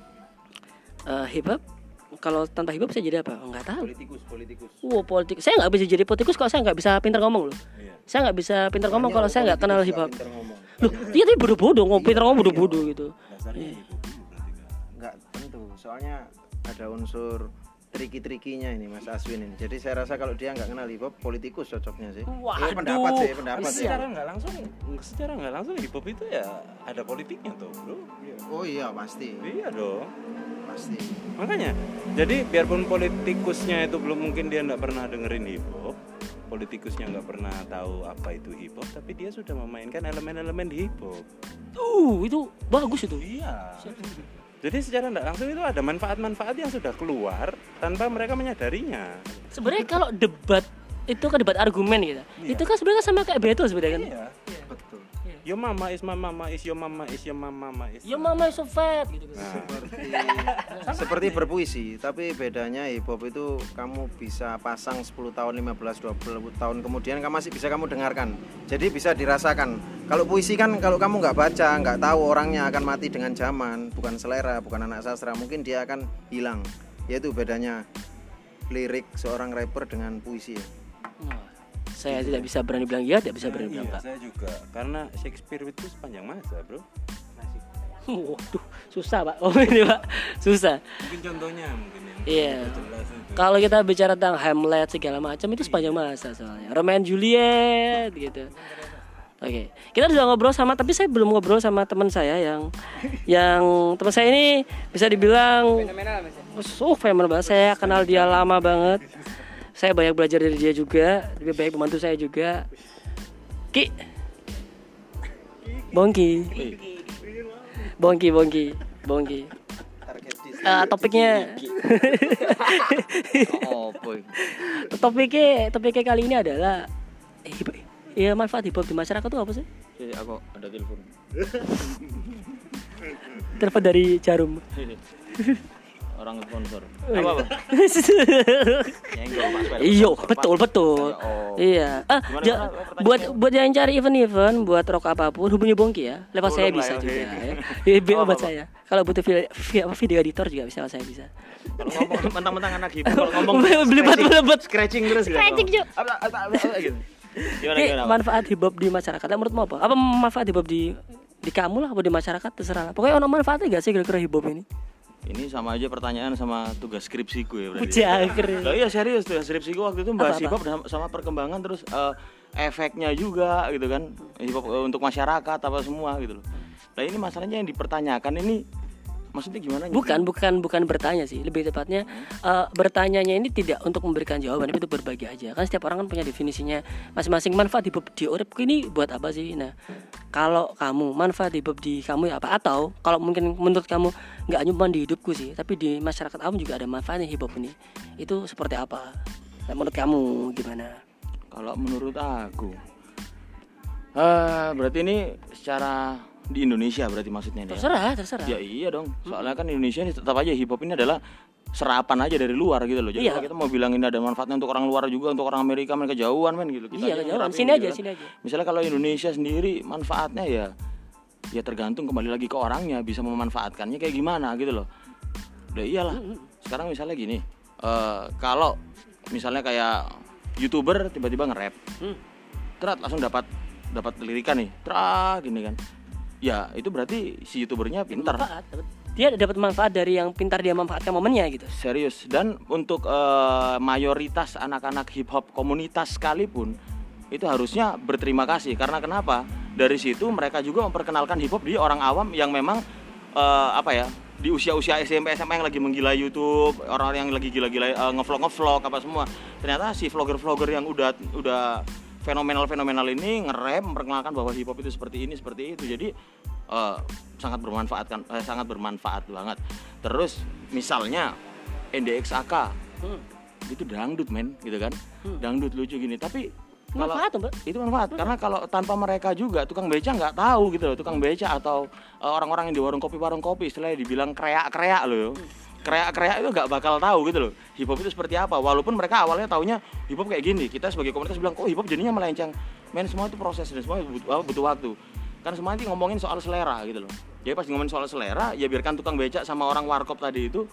Speaker 1: uh, hip hop. Kalau tanpa hip hop saya jadi apa? Enggak tahu.
Speaker 2: Politikus, politikus.
Speaker 1: Wow, politik. Saya nggak bisa jadi politikus kalau saya nggak bisa pintar ngomong loh.
Speaker 3: Iya.
Speaker 1: Saya nggak bisa pintar ngomong kalau saya nggak kenal hip hop.
Speaker 2: Pinter ngomong.
Speaker 1: Loh, dia tapi bodoh-bodoh, ngomong pintar ngomong bodoh-bodoh gitu.
Speaker 3: Dasarnya hip hop dulu berarti kan.
Speaker 2: Enggak tentu. Soalnya ada unsur triki-trikinya ini Mas Aswin ini. Jadi saya rasa kalau dia nggak kenal hip hop, politikus cocoknya sih.
Speaker 1: Waduh.
Speaker 2: Ya, pendapat sih, pendapat sih.
Speaker 3: Secara nggak langsung, secara nggak langsung hip hop itu ya ada politiknya tuh, bro.
Speaker 2: Oh iya pasti,
Speaker 3: Iya dong.
Speaker 2: pasti.
Speaker 3: Makanya, jadi biarpun politikusnya itu belum mungkin dia nggak pernah dengerin hip hop, politikusnya nggak pernah tahu apa itu hip hop, tapi dia sudah memainkan elemen-elemen di hip hop.
Speaker 1: Tuh, itu bagus itu.
Speaker 3: Iya. Jadi secara tidak langsung itu ada manfaat-manfaat yang sudah keluar tanpa mereka menyadarinya.
Speaker 1: Sebenarnya kalau debat itu kan debat argumen gitu.
Speaker 3: Iya.
Speaker 1: Itu kan sebenarnya sama kayak battle sebenarnya kan.
Speaker 3: Iya.
Speaker 2: Betul.
Speaker 3: Yo mama is my mama is your mama is your mama mama is.
Speaker 1: Yo mama so fat gitu kan.
Speaker 3: Nah,
Speaker 2: Seperti seperti berpuisi, tapi bedanya hip hop itu kamu bisa pasang sepuluh tahun, lima belas, dua puluh tahun kemudian kamu masih bisa kamu dengarkan. Jadi bisa dirasakan. Kalau puisi kan kalau kamu nggak baca, nggak tahu orangnya akan mati dengan zaman, bukan selera, bukan anak sastra, mungkin dia akan hilang. Yaitu bedanya lirik seorang rapper dengan puisi.
Speaker 1: Wah, saya tidak bisa berani bilang iya, tidak bisa berani bilang
Speaker 3: iya,
Speaker 1: enggak.
Speaker 3: saya juga karena Shakespeare itu sepanjang masa, bro.
Speaker 1: Waduh, susah pak. Oh ini pak, susah.
Speaker 3: Mungkin contohnya mungkin yang
Speaker 1: Iya.
Speaker 3: jelas itu.
Speaker 1: Kalau kita bicara tentang Hamlet segala macam itu sepanjang masa soalnya. Romeo and Juliet gitu. Oke, kita sudah ngobrol sama, tapi saya belum ngobrol sama teman saya yang, yang teman saya ini bisa dibilang,
Speaker 5: Fenomenal mas ya.
Speaker 1: oh fenomenal banget. Saya kenal dia lama banget. Saya banyak belajar dari dia juga, lebih baik membantu saya juga. Ki, Bongki, Bongki, Bongki, Bongki. Uh, topiknya,
Speaker 6: Oh, boy.
Speaker 1: topiknya, topiknya kali ini adalah, eh, ya manfaat hip hop di masyarakat itu apa sih?
Speaker 6: Eh, aku ada telepon.
Speaker 1: Telepon dari Jarum.
Speaker 6: Orang sponsor. Apa, Bang? Nyenggol, Mas. Pak.
Speaker 1: Iya,
Speaker 6: Sponsor,
Speaker 1: betul
Speaker 6: Pak.
Speaker 1: betul.
Speaker 6: Oh.
Speaker 1: Iya. Ah,
Speaker 6: Gimana,
Speaker 1: ja-
Speaker 6: gimana? Pertanyaannya?
Speaker 1: buat buat yang cari event-event, buat rok apapun, hubungi Bongki ya. Lewat saya
Speaker 3: Tolong
Speaker 1: bisa
Speaker 3: lah,
Speaker 1: juga.
Speaker 3: oke.
Speaker 1: Ya. Ya, biar
Speaker 3: Apa,
Speaker 1: buat
Speaker 3: apa?
Speaker 1: saya. Kalau butuh video, video, video editor juga bisa, saya bisa.
Speaker 6: Kalau ngomong mentang-mentang anak hip hop, kalau ngomong
Speaker 1: Belibat belibat.
Speaker 6: scratching terus gitu.
Speaker 1: Scratching, Cuk.
Speaker 6: Apa apa apa apa, gitu. Gimana
Speaker 1: Ini
Speaker 6: gimana? Pak?
Speaker 1: manfaat hip hop di masyarakat. Lah, menurutmu apa? Apa manfaat hip hop di di kamu lah, apa di masyarakat terserah lah. Pokoknya ono manfaatnya gak sih kira-kira hip hop ini?
Speaker 6: Ini sama aja pertanyaan sama tugas skripsiku ya berarti.
Speaker 1: Jangkrik.
Speaker 6: Lah iya serius tugas skripsiku waktu itu bahas
Speaker 1: Apa-apa?
Speaker 6: hip hop sama, sama perkembangan terus eh, efeknya juga gitu kan. Hip hop eh, untuk masyarakat apa semua gitu loh. Nah ini masalahnya yang dipertanyakan ini maksudnya gimana?
Speaker 1: Bukan, bukan, bukan bertanya sih. Lebih tepatnya eh, bertanyanya ini tidak untuk memberikan jawaban, tapi untuk berbagi aja. Kan setiap orang kan punya definisinya masing-masing. Manfaat hip hop di urip ini buat apa sih? Nah, kalau kamu manfaat hip hop di kamu ya apa? Atau kalau mungkin menurut kamu nggak cuma di hidupku sih, tapi di masyarakat kamu juga ada manfaatnya hip hop ini. Itu seperti apa? Nah, menurut kamu gimana?
Speaker 6: Kalau menurut aku, eh berarti ini secara di Indonesia berarti maksudnya nih. ya?
Speaker 1: Terserah, terserah.
Speaker 6: Ya iya dong. Soalnya kan Indonesia ini tetap aja hip hop ini adalah serapan aja dari luar gitu loh. Jadi
Speaker 1: Iya.
Speaker 6: kalau kita mau bilang ini ada manfaatnya untuk orang luar juga, untuk orang Amerika mereka jauhan men gitu. Kita
Speaker 1: Iya,
Speaker 6: aja
Speaker 1: kejauhan.
Speaker 6: nyerapin
Speaker 1: Sini
Speaker 6: gitu
Speaker 1: aja,
Speaker 6: kan.
Speaker 1: sini aja.
Speaker 6: Misalnya kalau Indonesia sendiri manfaatnya ya ya tergantung kembali lagi ke orangnya bisa memanfaatkannya kayak gimana gitu loh. Udah iyalah. Sekarang misalnya gini, eh kalau misalnya kayak YouTuber tiba-tiba nge-rap.
Speaker 1: Hmm.
Speaker 6: Terat langsung dapat dapat lirikan nih. Terat gini kan. Ya, itu berarti si YouTubernya pintar.
Speaker 1: Manfaat, dapat- dia dapat manfaat dari yang pintar dia manfaatkan momennya gitu.
Speaker 6: Serius. Dan untuk eh, mayoritas anak-anak hip hop komunitas sekalipun itu harusnya berterima kasih karena kenapa? Dari situ mereka juga memperkenalkan hip hop di orang awam yang memang eh, apa ya? Di usia-usia S M P S M A yang lagi menggila YouTube, orang-orang yang lagi gila-gila eh, ngevlog ngevlog apa semua. Ternyata si vlogger-vlogger yang udah udah fenomenal-fenomenal ini nge-rap memperkenalkan bahwa hip hop itu seperti ini, seperti itu. Jadi eh, sangat bermanfaat kan, eh, sangat bermanfaat banget. Terus misalnya N D X A K
Speaker 1: Hmm.
Speaker 6: itu dangdut men, gitu kan? Dangdut lucu gini. Tapi kalau
Speaker 1: Manfaat tuh, Mbak.
Speaker 6: itu manfaat karena kalau tanpa mereka juga tukang beca nggak tahu gitu loh, tukang beca atau eh, orang-orang yang di warung kopi warung kopi istilahnya dibilang kreak-kreak loh. Kreak-kreak itu nggak bakal tahu gitu loh hip hop itu seperti apa, walaupun mereka awalnya taunya hip hop kayak gini. Kita sebagai komunitas bilang kok hip hop jadinya melenceng, men semua itu proses dan semua butuh, apa, butuh waktu kan semua nanti ngomongin soal selera gitu loh. Jadi pas ngomongin soal selera ya biarkan tukang becak sama orang warkop tadi itu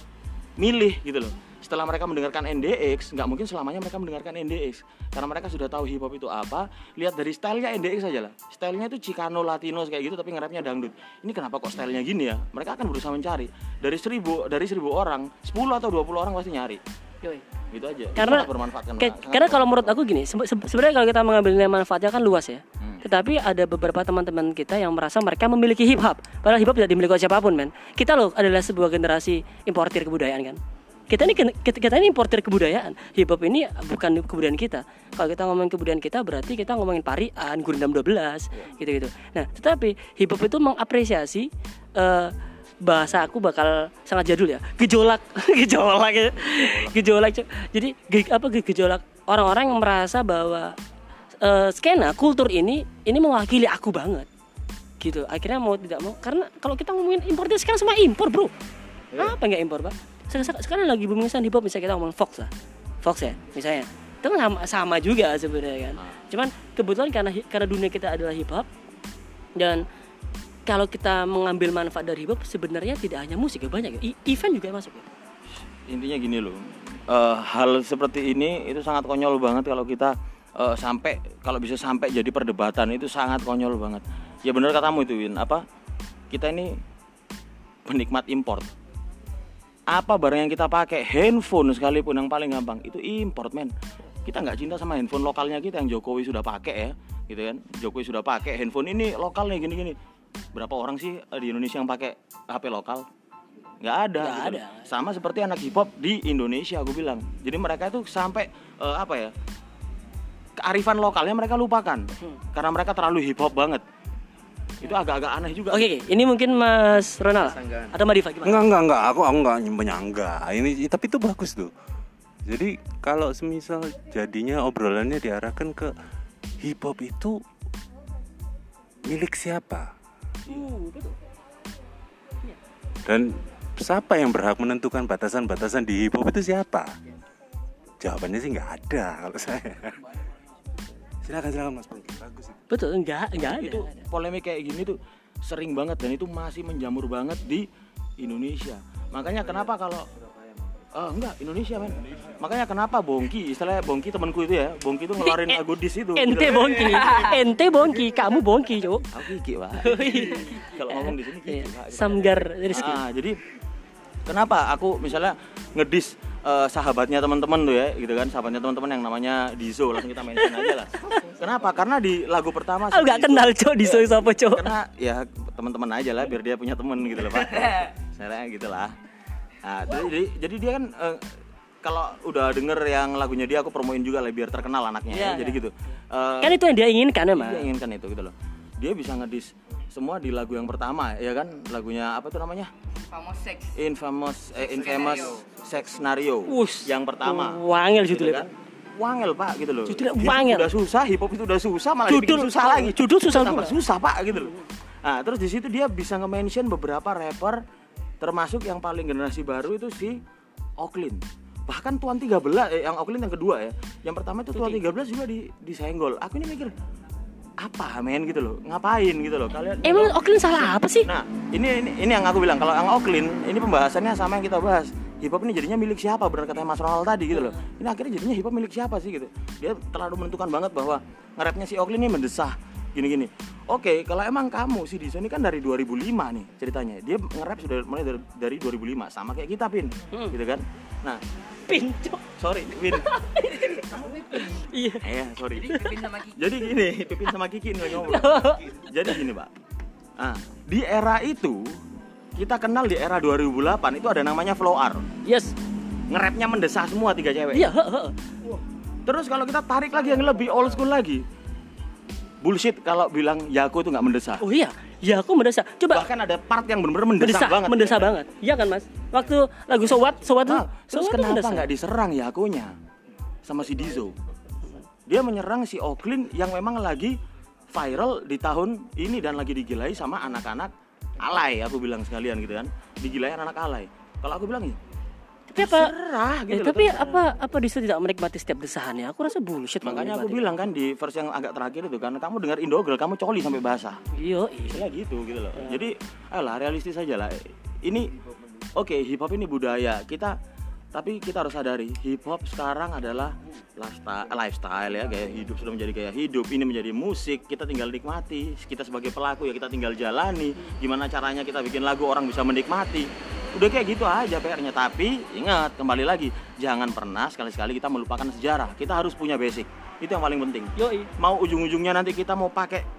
Speaker 6: milih gitu loh. Setelah mereka mendengarkan N D X, nggak mungkin selamanya mereka mendengarkan N D X karena mereka sudah tahu hip hop itu apa. Lihat dari stylenya N D X aja lah, stylenya itu Chicano, Latino kayak gitu tapi nge-rapnya dangdut. Ini kenapa kok stylenya gini ya? Mereka akan berusaha mencari dari seribu dari seribu orang, sepuluh atau dua puluh orang pasti nyari.
Speaker 1: Yoi.
Speaker 6: Gitu aja. Itu
Speaker 1: Karena
Speaker 6: sangat bermanfaat kan,
Speaker 1: ke-
Speaker 6: sangat
Speaker 1: karena kalau
Speaker 6: bermanfaat.
Speaker 1: menurut aku gini, sebe- sebe- sebenarnya kalau kita mengambil nilai manfaatnya kan luas ya.
Speaker 6: Hmm.
Speaker 1: Tetapi ada beberapa teman-teman kita yang merasa mereka memiliki hip hop, padahal hip hop tidak dimiliki oleh siapapun, men. Kita loh adalah sebuah generasi importir kebudayaan kan. Kita ini kita, kita ini importir kebudayaan. Hip hop ini bukan kebudayaan kita. Kalau kita ngomongin kebudayaan kita berarti kita ngomongin parian, Gurindam dua belas, gitu-gitu. Nah, tetapi hip hop itu mengapresiasi eh, bahasa aku bakal sangat jadul ya. Gejolak, gejolak ya. Gejolak. Cuk. Jadi ge, apa ge, gejolak orang-orang yang merasa bahwa uh, skena kultur ini ini mewakili aku banget. Gitu. Akhirnya mau tidak mau karena kalau kita ngomongin impor itu sekarang semua impor, Bro. Yeah. Apa enggak impor, Pak? Sekarang lagi booming hip hop, misalnya kita ngomong Fox lah. Fox ya, misalnya. Itu kan sama, sama juga sebenarnya kan. Cuman kebetulan karena karena dunia kita adalah hip hop dan kalau kita mengambil manfaat dari hip hop sebenarnya tidak hanya musik ya, banyak ya. I- event juga masuk ya.
Speaker 6: Intinya gini loh. Uh, hal seperti ini itu sangat konyol banget kalau kita uh, sampai kalau bisa sampai jadi perdebatan, itu sangat konyol banget. Ya benar katamu itu, Win. Apa? Kita ini penikmat import. Apa barang yang kita pakai, handphone sekalipun yang paling gampang itu import, men. Kita nggak cinta sama handphone lokalnya kita yang Jokowi sudah pakai ya, gitu kan? Jokowi sudah pakai handphone ini lokal nih gini-gini. Berapa orang sih di Indonesia yang pakai H P lokal? Nggak ada.
Speaker 1: Nggak
Speaker 6: gitu.
Speaker 1: ada.
Speaker 6: Sama seperti anak hip hop di Indonesia, aku bilang. Jadi mereka itu sampai uh, apa ya? Kearifan lokalnya mereka lupakan, hmm. karena mereka terlalu hip hop banget. Itu agak-agak aneh juga.
Speaker 1: Oke, okay, ini mungkin Mas Ronald atau Mbak Diva gimana?
Speaker 3: Enggak, enggak, enggak. Aku aku enggak menyanggah. Ini tapi itu bagus tuh. Jadi kalau semisal jadinya obrolannya diarahkan ke hip hop itu milik siapa?
Speaker 1: Uh, betul.
Speaker 3: Dan siapa yang berhak menentukan batasan-batasan di hip hop itu siapa? Jawabannya sih nggak ada kalau saya. Silakan silakan Mas Pongki, bagus itu.
Speaker 1: Betul, enggak, enggak ada.
Speaker 6: Itu polemik kayak gini tuh sering banget dan itu masih menjamur banget di Indonesia. Makanya kenapa kalau oh enggak Indonesia men. Makanya kenapa Bongki, istilahnya Bongki temanku itu ya, Bongki itu ngeluarin lagu dis itu.
Speaker 1: Ente Bongki, ente Bongki, kamu Bongki, Cuk.
Speaker 6: Aku Kiki, Pak. Kalau ngomong di sini Kiki, Pak.
Speaker 1: Samgar Rizky.
Speaker 6: Ah, jadi kenapa aku misalnya ngedis uh, sahabatnya teman-teman tuh ya, gitu kan, sahabatnya teman-teman yang namanya Dizo, langsung kita mention aja lah. Kenapa? Karena di lagu pertama
Speaker 1: Aku enggak kenal, Cuk, Dizo siapa, Cuk.
Speaker 6: Karena ya teman-teman aja lah biar dia punya teman gitu loh, Pak. Saya gitu lah. Nah, jadi jadi dia kan uh, kalau udah denger yang lagunya dia aku promoin juga lah biar terkenal anaknya yeah, ya. Jadi yeah. gitu. Uh,
Speaker 1: kan itu yang dia inginkan ya, Mas.
Speaker 6: Dia inginkan itu gitu loh. Dia bisa ngedis semua di lagu yang pertama ya kan, lagunya apa tuh namanya?
Speaker 5: Infamous Sex.
Speaker 6: Infamous eh, Infamous Sex Scenario.
Speaker 1: Ush,
Speaker 6: yang pertama.
Speaker 1: Wangel judulnya.
Speaker 6: Gitu kan? Wangel Pak gitu loh.
Speaker 1: Judulnya wangel.
Speaker 6: Udah susah, hip hop itu udah susah malah
Speaker 1: judul,
Speaker 6: dibikin susah lagi.
Speaker 1: Judul susah
Speaker 6: tambah susah Pak gitu loh. Nah, terus di situ dia bisa nge-mention beberapa rapper termasuk yang paling generasi baru itu si Oklin. Bahkan Tuan tiga belas eh, yang Oklin yang kedua ya. Yang pertama itu Tuan tiga belas juga di disenggol. Aku ini mikir apa men gitu loh. Ngapain gitu loh. Kalian
Speaker 1: emang Oklin salah apa sih?
Speaker 6: Nah, ini ini ini yang aku bilang kalau yang Oklin ini pembahasannya sama yang kita bahas. Hip hop ini jadinya milik siapa benar katanya Mas Ronald tadi gitu loh. Ini akhirnya jadinya hip hop milik siapa sih gitu. Dia terlalu menentukan banget bahwa nge-rapnya si Oklin ini mendesah gini-gini. Oke, kalau emang kamu si Dizo ini kan dari dua ribu lima nih ceritanya. Dia nge-rap sudah mulai dari, dari dua ribu lima sama kayak kita, Pin. Hmm. Gitu kan? Nah,
Speaker 1: Pin, Cok.
Speaker 6: Sorry, Pin.
Speaker 1: Iya.
Speaker 6: Eh, sorry.
Speaker 5: Jadi Pipin sama Kiki.
Speaker 6: Jadi gini, Pipin sama Kiki ini lagi ngomong. Jadi gini, Pak. Nah, di era itu kita kenal di era dua ribu delapan itu ada namanya Flow R.
Speaker 1: Yes.
Speaker 6: Nge-rapnya mendesah semua tiga cewek.
Speaker 1: Iya, heeh.
Speaker 6: Terus kalau kita tarik lagi yang lebih old school lagi, bullshit kalau bilang Yaku itu nggak mendesah.
Speaker 1: Oh iya, Yaku mendesah. Coba.
Speaker 6: Bahkan ada part yang benar-benar mendesah,
Speaker 1: mendesah
Speaker 6: banget.
Speaker 1: Mendesah banget. Iya kan Mas? Waktu lagu Sowat, Sowat tuh.
Speaker 6: Nah, terus kenapa nggak diserang Yakunya sama si Dizo? Dia menyerang si Oklin yang memang lagi viral di tahun ini dan lagi digilai sama anak-anak alay. Aku bilang sekalian gitu kan, digilai anak alay. Kalau aku bilang ya,
Speaker 1: tapi apa?
Speaker 6: Serah, gitu
Speaker 1: eh,
Speaker 6: loh,
Speaker 1: tapi
Speaker 6: terserah.
Speaker 1: apa apa Dizo tidak menikmati setiap desahannya? Aku rasa bullshit.
Speaker 6: Makanya aku bilang kan di verse yang agak terakhir itu kan, kamu dengar Indogirl kamu coli sampai basah.
Speaker 1: Iya,
Speaker 6: istilah gitu gitu loh. Ya. Jadi, ayolah realistis aja lah. Ini oke, okay, hip hop ini budaya. Kita tapi kita harus sadari hip hop sekarang adalah lifestyle, lifestyle ya, gaya hidup sudah menjadi gaya hidup. Ini menjadi musik, kita tinggal nikmati. Kita sebagai pelaku ya kita tinggal jalani. Gimana caranya kita bikin lagu orang bisa menikmati. Udah kayak gitu aja P R-nya. Tapi ingat, kembali lagi, jangan pernah sekali-sekali kita melupakan sejarah. Kita harus punya basic. Itu yang paling penting.
Speaker 1: Yoi.
Speaker 6: Mau ujung-ujungnya nanti kita mau pakai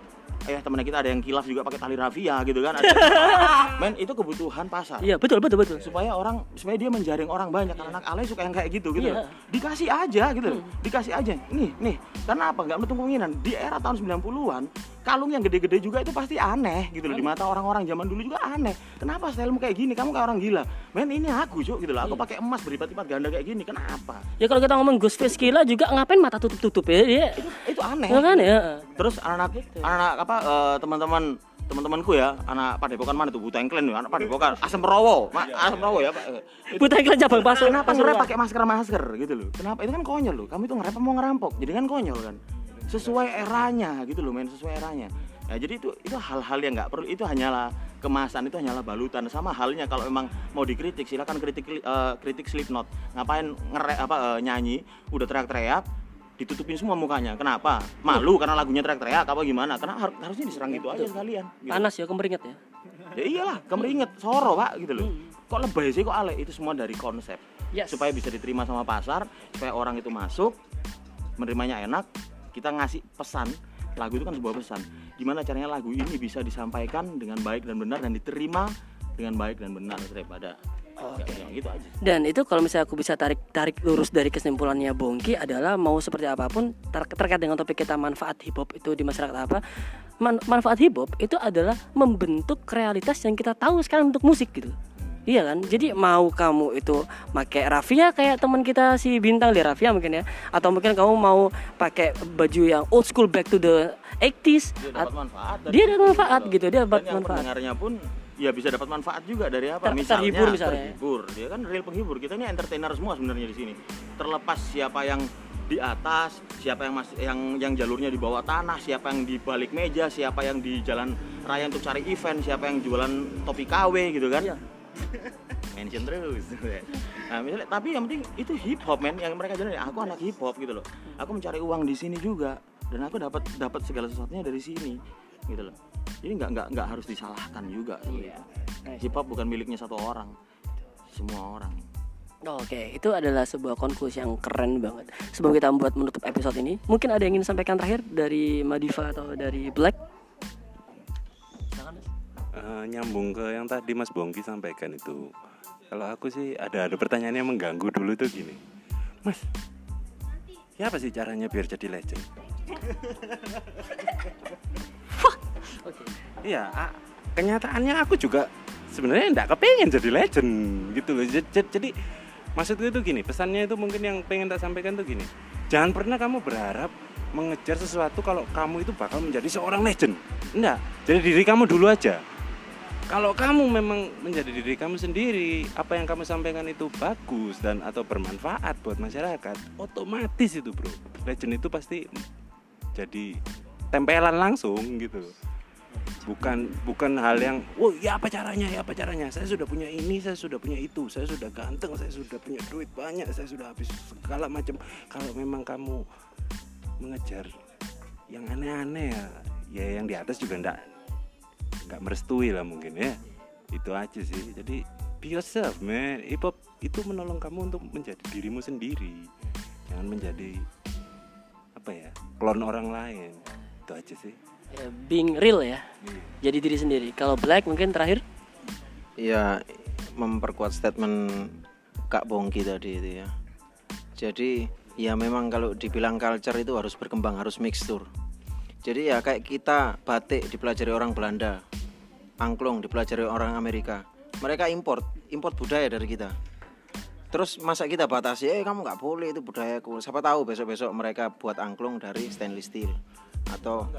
Speaker 6: eh teman kita ada yang kilaf juga pakai tali rafia gitu kan. Ada, men itu kebutuhan pasar.
Speaker 1: Iya, betul betul betul.
Speaker 6: Supaya orang supaya dia menjaring orang banyak. Anak alay suka yang kayak gitu gitu.
Speaker 1: Iya.
Speaker 6: Dikasih aja gitu loh. Dikasih aja. Nih, nih. Karena apa? Enggak menutup kemungkinan di era tahun sembilan puluhan kalung yang gede-gede juga itu pasti aneh gitu loh di mata orang-orang zaman dulu juga aneh. Kenapa stylemu kayak gini? Kamu kayak orang gila. Men ini aku, Cuk, gitu loh. Aku pakai emas berlipat-lipat ganda kayak gini. Kenapa?
Speaker 1: Ya kalau kita ngomong Ghostface Killah juga ngapain mata tutup-tutup ya? Dia
Speaker 6: Itu itu aneh.
Speaker 1: ya kan ya.
Speaker 6: Terus anak-anak anak apa eh, teman-teman teman-temanku ya, anak Padepokan mana tuh? Buteng Klen ya, anak Padepokan. Asam Rowo. Ma, Asam Rowo ya, Pak.
Speaker 1: Buta iklan cabang pasar.
Speaker 6: Kenapa nge-rap pakai masker-masker gitu loh? Kenapa? Itu kan konyol loh. Kamu itu nge-rap mau ngerampok. Jadi kan konyol kan. Sesuai eranya gitu loh, men, sesuai eranya. Nah, jadi itu itu hal-hal yang nggak perlu, itu hanyalah kemasan, itu hanyalah balutan. Sama halnya kalau memang mau dikritik, silakan kritik uh, kritik Slipknot. Ngapain ngere apa uh, nyanyi udah teriak-teriak ditutupin semua mukanya. Kenapa? Malu karena lagunya teriak-teriak apa gimana? Karena har- harusnya diserang gitu aja sekalian. Gitu.
Speaker 1: Panas ya, kemeringet ya.
Speaker 6: Ya iyalah, kemeringet, soro, Pak, gitu loh. Kok lebay sih, kok alay? Itu semua dari konsep.
Speaker 1: Yes.
Speaker 6: Supaya bisa diterima sama pasar, supaya orang itu masuk, menerimanya enak, kita ngasih pesan. Lagu itu kan sebuah pesan. Gimana caranya lagu ini bisa disampaikan dengan baik dan benar dan diterima dengan baik dan benar daripada
Speaker 1: Oke.
Speaker 6: ya, gitu aja.
Speaker 1: Dan itu kalau misalnya aku bisa tarik tarik lurus dari kesimpulannya Bongki adalah mau seperti apapun ter- terkait dengan topik kita manfaat hip hop itu di masyarakat apa, man- manfaat hip hop itu adalah membentuk realitas yang kita tahu sekarang untuk musik gitu. Iya kan? Jadi mau kamu itu pakai rafia kayak teman kita si Bintang di rafia mungkin ya, atau mungkin kamu mau pakai baju yang old school back to the eighties,
Speaker 6: Dia dapat manfaat. dari
Speaker 1: dia
Speaker 6: situ,
Speaker 1: dapat manfaat
Speaker 6: loh.
Speaker 1: gitu, dia dapat
Speaker 6: Dan yang
Speaker 1: manfaat.
Speaker 6: pendengarnya pun ya bisa dapat manfaat juga dari apa?
Speaker 1: Ter-
Speaker 6: misalnya
Speaker 1: terhibur misalnya.
Speaker 6: terhibur. Dia kan real penghibur. Kita ini entertainer semua sebenarnya di sini. Terlepas siapa yang di atas, siapa yang masih yang yang jalurnya di bawah tanah, siapa yang di balik meja, siapa yang di jalan raya untuk cari event, siapa yang jualan topi K W gitu kan.
Speaker 1: Iya.
Speaker 6: Mention terus. Nah, misalnya, tapi yang penting itu hip hop, men, yang mereka jalan. Aku anak hip hop gitu loh. Aku mencari uang di sini juga dan aku dapat dapat segala sesuatunya dari sini gitu loh. Jadi nggak nggak nggak harus disalahkan juga.
Speaker 1: Iya. Nice.
Speaker 6: Hip hop bukan miliknya satu orang, semua orang.
Speaker 1: Oke, itu adalah sebuah konklusi yang keren banget. Sebelum kita membuat menutup episode ini, mungkin ada yang ingin sampaikan terakhir dari Madiva atau dari Black?
Speaker 3: Uh, nyambung ke yang tadi Mas Bongki sampaikan itu. Kalau aku sih ada ada pertanyaan yang mengganggu dulu tuh gini. Mas, ya apa sih caranya biar jadi legend? Iya, a- kenyataannya aku juga sebenarnya enggak kepengen jadi legend gitu loh. Jadi, jadi maksudku itu gini, pesannya itu mungkin yang pengen tak sampaikan tuh gini. Jangan pernah kamu berharap mengejar sesuatu kalau kamu itu bakal menjadi seorang legend. Enggak, jadi diri kamu dulu aja. Kalau kamu memang menjadi diri kamu sendiri, apa yang kamu sampaikan itu bagus dan atau bermanfaat buat masyarakat, otomatis itu bro, legend itu pasti jadi tempelan langsung gitu. Bukan bukan hal yang, oh ya apa caranya, ya apa caranya, saya sudah punya ini, saya sudah punya itu, saya sudah ganteng, saya sudah punya duit banyak, saya sudah habis segala macam. Kalau memang kamu mengejar yang aneh-aneh ya, ya yang di atas juga enggak nggak merestui lah mungkin ya. Itu aja sih. Jadi be yourself, man. Hip hop itu menolong kamu untuk menjadi dirimu sendiri, jangan menjadi apa ya, klon orang lain. Itu aja sih
Speaker 1: Ya, being real ya, jadi diri sendiri. Kalau Black mungkin terakhir?
Speaker 2: Ya, memperkuat statement Kak Bongki tadi itu ya. Jadi ya memang kalau dibilang culture itu harus berkembang, harus mixture. Jadi ya kayak kita batik dipelajari orang Belanda, angklung dipelajari orang Amerika. Mereka import, import budaya dari kita. Terus masa kita batasi, eh kamu nggak boleh itu budayaku. Siapa tahu besok-besok mereka buat angklung dari stainless steel atau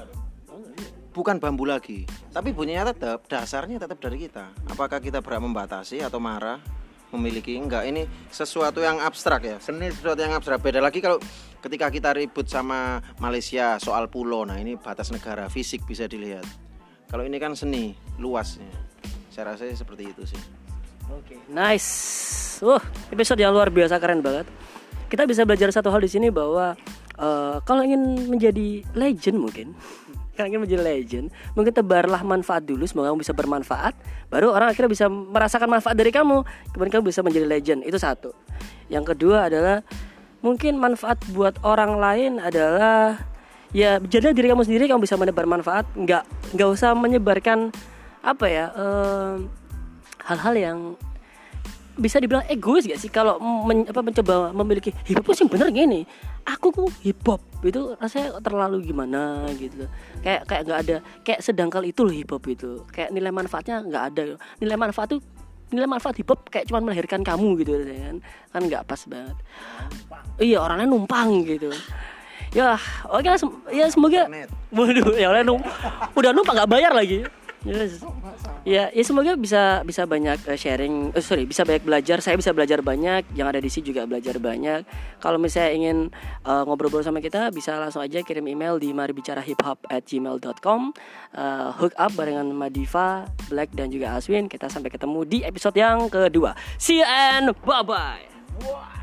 Speaker 2: bukan bambu lagi, tapi bunyinya tetap, dasarnya tetap dari kita. Apakah kita berhak membatasi atau marah? Memiliki enggak, ini sesuatu yang abstrak ya, seni sesuatu yang abstrak. Beda lagi kalau ketika kita ribut sama Malaysia soal pulau, nah ini batas negara, fisik bisa dilihat. Kalau ini kan seni, luasnya. Saya rasa seperti itu sih.
Speaker 1: Oke, nice. Wah, episode yang luar biasa, keren banget. Kita bisa belajar satu hal di sini bahwa uh, kalau ingin menjadi legend mungkin Kalau ingin menjadi legend, mungkin tebarlah manfaat dulu, semoga kamu bisa bermanfaat. Baru orang akhirnya bisa merasakan manfaat dari kamu, kemudian kamu bisa menjadi legend. Itu satu. Yang kedua adalah mungkin manfaat buat orang lain adalah Ya jadilah diri kamu sendiri, kamu bisa menebar manfaat. Nggak nggak usah menyebarkan apa ya eh, hal-hal yang bisa dibilang egois gak sih kalau men, apa, mencoba memiliki hip hop sih bener gini. Aku tuh hip hop itu rasanya terlalu gimana gitu. Kayak kayak nggak ada, kayak sedangkal itu loh hip hop itu. Kayak nilai manfaatnya nggak ada. Nilai manfaat tuh nilai manfaat hip hop kayak cuma melahirkan kamu gitu kan. Kan nggak pas banget. Iya, orangnya numpang gitu. Ya, oke lah, sem- ya semoga. Waduh, ya udah num- udah numpang nggak bayar lagi. Yes. Ya, ya semoga bisa bisa banyak uh, sharing, uh, sorry bisa banyak belajar. Saya bisa belajar banyak, yang ada di sini juga belajar banyak. Kalau misalnya ingin uh, ngobrol-ngobrol sama kita, bisa langsung aja kirim email di mari bicara hip hop at gmail dot com. Uh, hook up barengan Madiva, Black dan juga Aswin. Kita sampai ketemu di episode yang kedua. See you and bye bye.